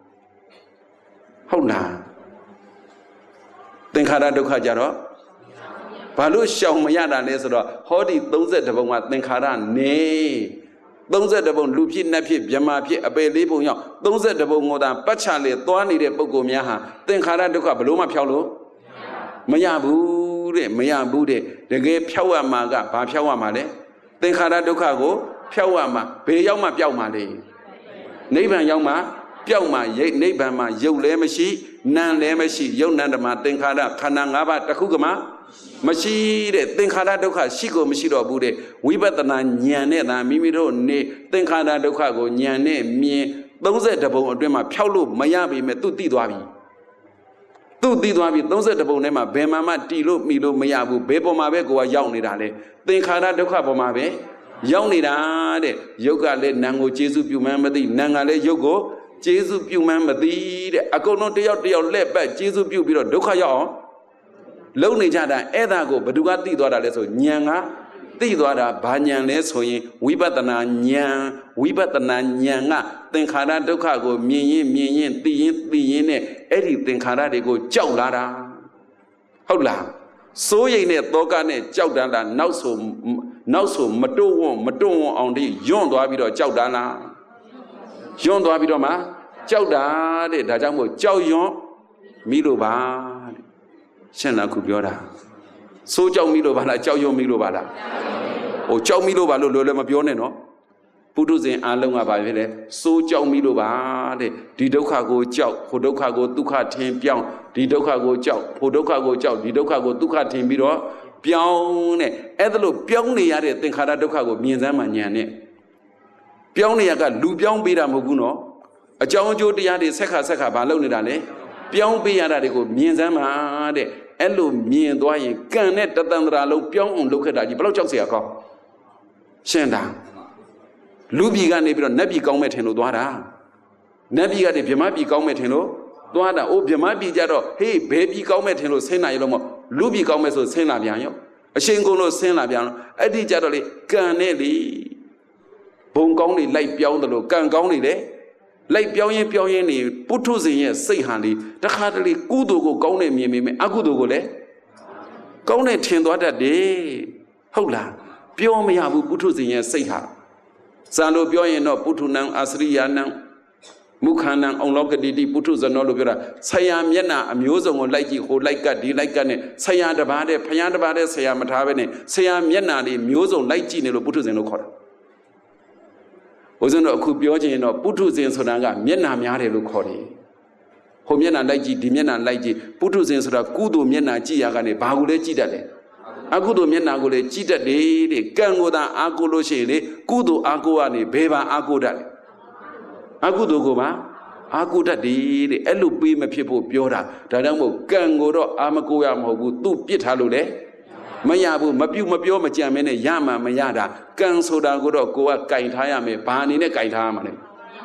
ဟုတ်လားသင်္ခါရဒုက္ခကြတော့ဘာလို့ရှောင်မရတာလဲဆိုတော့ဟောဒီသုံးဆယ့်တစ်ပုံကသင်္ခါရနေသုံးဆယ့်တစ်ပုံလူဖြစ်နတ်ဖြစ်မြမာဖြစ်အပယ်လေးပုံရောက်သုံးဆယ့်တစ်ပုံကိုသာပတ်ချလေသွားနေတဲ့ပုဂ္ဂိုလ်များဟာသင်္ခါရဒုက္ခဘလို့မှဖြောက်လို့မရဘူးတဲ့မရဘူးတဲ့တကယ်ဖြောက်ရမှာကဘာဖြောက်ရမှာလဲသင်္ခါရဒုက္ခကိုဖြောက်ရမှာဘယ်ရောက်မှပျောက်မှာလဲနိဗ္ဗာန်ရောက်မှာပျောက်မှာရိတ်နိဗ္ဗာန်မှာရုပ်လည်းမရှိနာမ်လည်းမရှိရုပ်နာမ်ဓမ္မသင်္ခါရခန္ဓာ၅ပါးတစ်ခုကမှမရှိတဲ့သင်္ခါရဒုက္ခရှိကိုမရှိတော့ဘူးတဲ့ဝိပဿနာဉာဏ်နဲ့သာမိမိတို့နေသင်္ခါရဒုက္ခကိုဉာဏ်နဲ့မြင်သုံးဆယ့်တစ်ပုံအတွင်းမှာဖြောက်လို့မရပေမဲ့သူသိသွားပြီသူသိသွားပြီသုံးဆယ့်တစ်ပုံထဲမှာဘယ်မှမှတီလို့မိလို့မရဘူးဘယ်ပေါ်မှာပဲကိုယ်ကရောက်နေတာလဲသင်္ခါရဒုက္ခပေါ်မှာပဲရောက်နေတာတဲ့ယုတ်ကလည်းနာမ်ကိုကျေစုပြုမှန်းမသိနာမ်ကလည်းယုတ်ကိုကျေစုပြုမှန်းမသိတဲ့အကုန်လုံးတယောက်တယောက်လက်ပတ်ကျေစုပြုပြီးတော့ဒုက္ခရောက်အောင်လုံနေကြတာအဲ့ဒါကိုဘယ်သူကသိသွားတာလဲဆိုဉာဏ်ကသိသွားတာဘာဉာဏ်လဲဆိုရင်ဝိပဿနာဉာဏ်ဝိပဿနာဉာဏ်ကသင်္ခါရဒုက္ခကိုမြင်ရင်မြင်ရင်သိရင်သိရင်နဲ့အဲ့ဒီသင်္ခါရတွေကိုကြောက်လာတာဟုတ်လားစိုးရိမ်နဲ့တောကနဲ့ကြောက်တာလားနောက်ဆိုနောက်ဆိုမတွဝွန့်မတွဝွန့်အောင်ဒီယွန့်သွားပြီးတော့ကြောက်တာလားယွန့်သွားပြီးတော့မှကြောက်တာတဲ့ဒါကြောင့်မို့ကြောက်ယွန့်မိလို့ပါတဲ့ရှင်းလားခုပြောတာစိုးကြောက်မိလို့ပါလားကြောက်ယွန့်မိလို့ပါလားဟိုကြောက်မိလို့ပါလို့လွယ်လွယ်မပြောနဲ့နော်ပုထုဇဉ်အားလုံးကပါဖြစ်လဲစိုးကြောက်မိလို့ပါတဲ့ဒီဒုက္ခကိုကြောက်ဟိုဒုက္ခကိုဒုက္ခထင်ပြောင်းဒီဒုက္ခကိုကြောက်ဟိုဒုက္ခကိုကြောက်ဒီဒုက္ခကိုဒုက္ခထင်ပြီးတော့ပြောင်းတဲ့အဲ့ဒါလို့ပြောင်းနေရတဲ့သင်္ခါရဒုက္ခကိုမြင်စမ်းမှဉာဏ်နဲ့ပြောင်းနေရကလူပြောင်းပေးတာမဟုတ်ဘူးနော်အကြောင်းအကျိုးတရားတွေဆက်ခါဆက်ခါဘာလုပ်နေတာလဲပြောင်းပေးရတာတွေကိုမြင်စမ်းမှတဲ့အဲ့လိုမြင်သွားရင်ကံနဲ့တသန္တရာလုံးပြောင်းအောင်လုပ်ခဲ့တာကြီးဘယ်လောက်ကြောက်เสียကောင်းရှင်းတာလူပြည်ကနေပြီးတော့နတ်ပြည်ကောင်းမဲ့ထင်လို့သွားတာနတ်ပြည်ကနေဗြဟ္မပြည်ကောင်းမဲ့ထင်လို့သွားတာအိုးဗြဟ္မပြည်ကြတော့ဟေးဘယ်ပြည်ကောင်းမဲ့ထင်လို့ဆင်းလာရလို့မလူပြည်ကောင်းမဲ့ဆိုဆင်းလာပြန်ရောအရှင်ကုန်းလို့ဆင်းလာပြန်တော့အဲ့ဒီကြတော့လေကံနဲ့လေဘုံကောင်းတွေလိုက်ပြောင်းတယ်လို့ကံကောင်းတွေလေလိုက်ပြောင်းရင်ပြောင်းရင်နေပုထုဇဉ်ရဲ့စိတ်ဟာလေတခါတလေကုသိုလ်ကိုကောင်းနေမြင်မိမယ်အကုသိုလ်ကိုလည်းကောင်းနေထင်သွားတတ်တယ်ဟုတ်လားပြောမရဘူးပုထုဇဉ်ရဲ့စိတ်ဟာဇာလို့ပြောရင်တော့ပုထုနံအာစရိယာနံမုခန္နံအောင်လောကတိတိပုထုဇနောလို့ပြောတာဆရာမျက်နှာအမျိုးစုံကိုလိုက်ကြည့်ဟိုလိုက်ကဒီလိုက်ကနဲ့ဆရာတပါးတဲ့ဖယားတပါးတဲ့ဆရာမထားပဲနဲ့ဆရာမျက်နှာလေးမျိုးစုံလိုက်ကြည့်နေလို့ပုထုဇဉ်လို့ခေါ်တာဘုဇင်တို့အခုပြောချင်ရင်တော့ပုထုဇဉ်ဆိုတာကမျက်နှာများတယ်လို့ခေါ်တယ်ဟိုမျက်နှာလိုက်ကြည့်ဒီမျက်နှာလိုက်ကြည့်ပုထုဇဉ်ဆိုတာကုသိုလ်မျက်နှာကြည့်ရကနေဘာကိုလဲကြည့်တတ်တယ်အကုသိုလ်မျက်နှာကိုလည်းကြည့်တတ်တယ်တဲ့ကံကိုသာအာကိုလို့ရှိရင်လေကုသိုလ်အာကိုကနေဘယ်ပါအာကိုတတ်လဲအကုသိုလ်ကိုပါအာကိုတတ်တယ်တဲ့အဲ့လိုပေးမဖြစ်ဖို့ပြောတာဒါကြောင့်မို့ကံကိုတော့အာမကိုရမဟုတ်ဘူးသူ့ပြစ်ထားလို့လေမရဘူးမပြုတ်မပြောမကြံမဲနဲ့ရမှမရတာကံဆိုတာကိုတော့ကိုကကင်ထားရမယ်ဘာအနေနဲ့ကင်ထားရမှာလဲ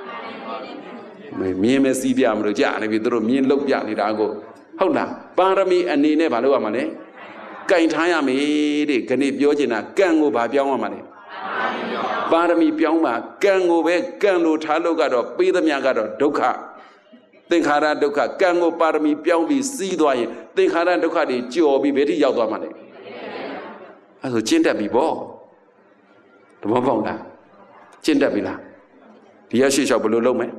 မြင်မစီးပြမလို့ကြာနေပြီသူတို့မြင်လောက်ပြနေတာကိုဟုတ်လားပါရမီအနေနဲ့ဘာလုပ်ရမှာလဲကင်ထားရမယ်တဲ့ခဏပြောချင်တာကံကိုဘာပြောင်းရမှာလဲပါရမီပြောင်းမှာကံကိုပဲကံလိုထားလို့ကတော့ပေးသမျှကတော့ဒုက္ခသင်္ခါရဒုက္ခကံကိုပါရမီပြောင်းပြီးစီးသွားရင်သင်္ခါရဒုက္ခတွေကြော်ပြီးဘယ်ထိရောက်သွားမှာလဲအဲ့ဆိုကျင့်တတ်ပြီပေါ့တဘောပေါက်လားကျင့်တတ်ပြီလားဒီရရှိလျှောက်ဘယ်လိုလုပ်မလဲ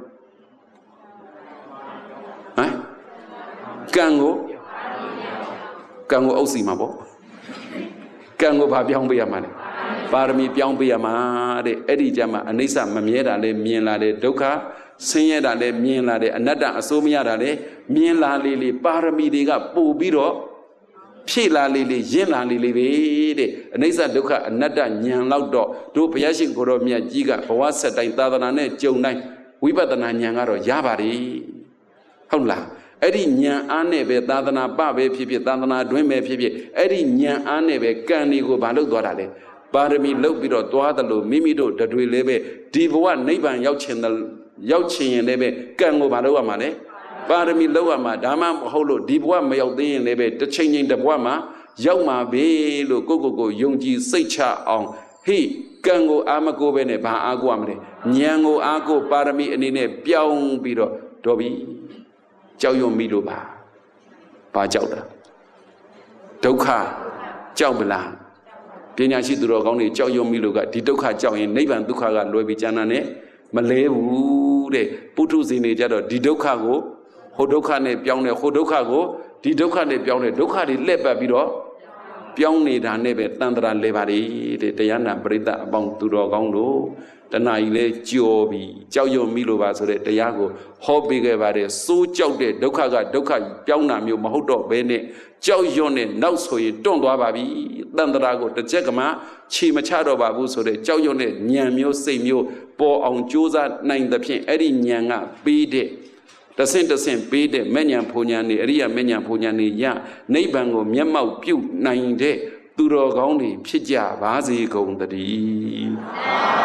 ဟမ်ကံကိုကံကိုအုပ်စီမှာပေါ့ကံကိုဘာပြောင်းပေးရမှာလဲပါရမီပြောင်းပေးရမှာတဲ့အဲ့ဒီကြမှာအနိစ္စမမြဲတာလဲမြင်လာတယ်ဒုက္ခဆင်းရဲတာလဲမြင်လာတယ်အနတ္တအစိုးမရတာလဲမြင်လာလေလေပါရမီတွေကပို့ပြီးတော့ဖြည့်လာလေးလေးရင့်လာလေးလေးပဲတဲ့အနိစ္စဒုက္ခအနတ္တဉာဏ်လောက်တော့တို့ဘုရားရှင်ကိုရောမြတ်ကြီးကဘဝဆက်တိုင်းသာသနာနဲ့ကြုံတိုင်းဝိပဿနာဉာဏ်ကတော့ရပါတယ်ဟုတ်လားအဲ့ဒီဉာဏ်အားနဲ့ပဲသာသနာပပဲဖြစ်ဖြစ်သာသနာတွင်ပဲဖြစ်ဖြစ်အဲ့ဒီဉာဏ်အားနဲ့ပဲကံတွေကိုဘာလို့သွားတာလဲပါရမီလုပ်ပြီးတော့သွားတယ်လို့မိမိတို့တတွေလည်းပဲဒီဘဝနိဗ္ဗာန်ရောက်ချင်တယ်ရောက်ချင်ရင်လည်းပဲကံကိုဘာလို့ရမှာလဲပါရမီလောက်ရမှာဒါမှမဟုတ်လို့ဒီဘဝမရောက်သေးရင်လည်းပဲတစ်ချိန်ချိန်တစ်ဘဝမှာရောက်မှာပဲလို့ကိုကိုကိုယုံကြည်စိတ်ချအောင်ဟိကံကိုအာမကိုပဲနဲ့ဘာအားကိုရမလဲဉာဏ်ကိုအားကိုပါရမီအနေနဲ့ပြောင်းပြီးတော့တော်ပြီကြောက်ရွံ့မိလို့ပါဘာကြောက်တာဒုက္ခကြောက်မလားပညာရှိသူတော်ကောင်းတွေကြောက်ရွံ့မိလို့ကဒီဒုက္ခကြောက်ရင်နိဗ္ဗာန်ဒုက္ခကလွယ်ပြီးကျမ်းနာနဲ့မလဲဘူးတဲ့ပုထုဇဉ်တွေကြတော့ဒီဒုက္ခကိုဟိုဒုက္ခနဲ့ပြောင်းတယ်ဟိုဒုက္ခကိုဒီဒုက္ခနဲ့ပြောင်းတယ်ဒုက္ခတွေလက်ပတ်ပြီးတော့ပြောင်းနေတာနဲ့ပဲတန်ត្រာလဲပါလေတဲ့တရားနာပရိသတ်အပေါင်းသူတော်ကောင်းတို့တဏှာကြီးလဲကြော်ပြီးကြောက်ရွံ့မိလို့ပါဆိုတဲ့တရားကိုဟောပေးခဲ့ပါတယ်စိုးကြောက်တဲ့ဒုက္ခကဒုက္ခပြောင်းတာမျိုးမဟုတ်တော့ဘဲနဲ့ကြောက်ရွံ့တဲ့နောက်ဆိုရင်တွန့်သွားပါပြီတန်ត្រာကိုတစ်ချက်ကမှခြေမချတော့ပါဘူးဆိုတဲ့ကြောက်ရွံ့တဲ့ဉာဏ်မျိုးစိတ်မျိုးပေါ်အောင်ကြိုးစားနိုင်သဖြင့်အဲ့ဒီဉာဏ်ကပေးတဲ့တဆင့်တဆင့်ပေးတဲ့မဲ့ဉာဏ်ဖူဉာဏ်နေအရိယာမဲ့ဉာဏ်ဖူဉာဏ်နေရနိဗ္ဗာန်ကိုမျက်မှောက်ပြုနိုင်တဲ့သူတော်ကောင်းတွေဖြစ်ကြပါစေကုန်သတည်း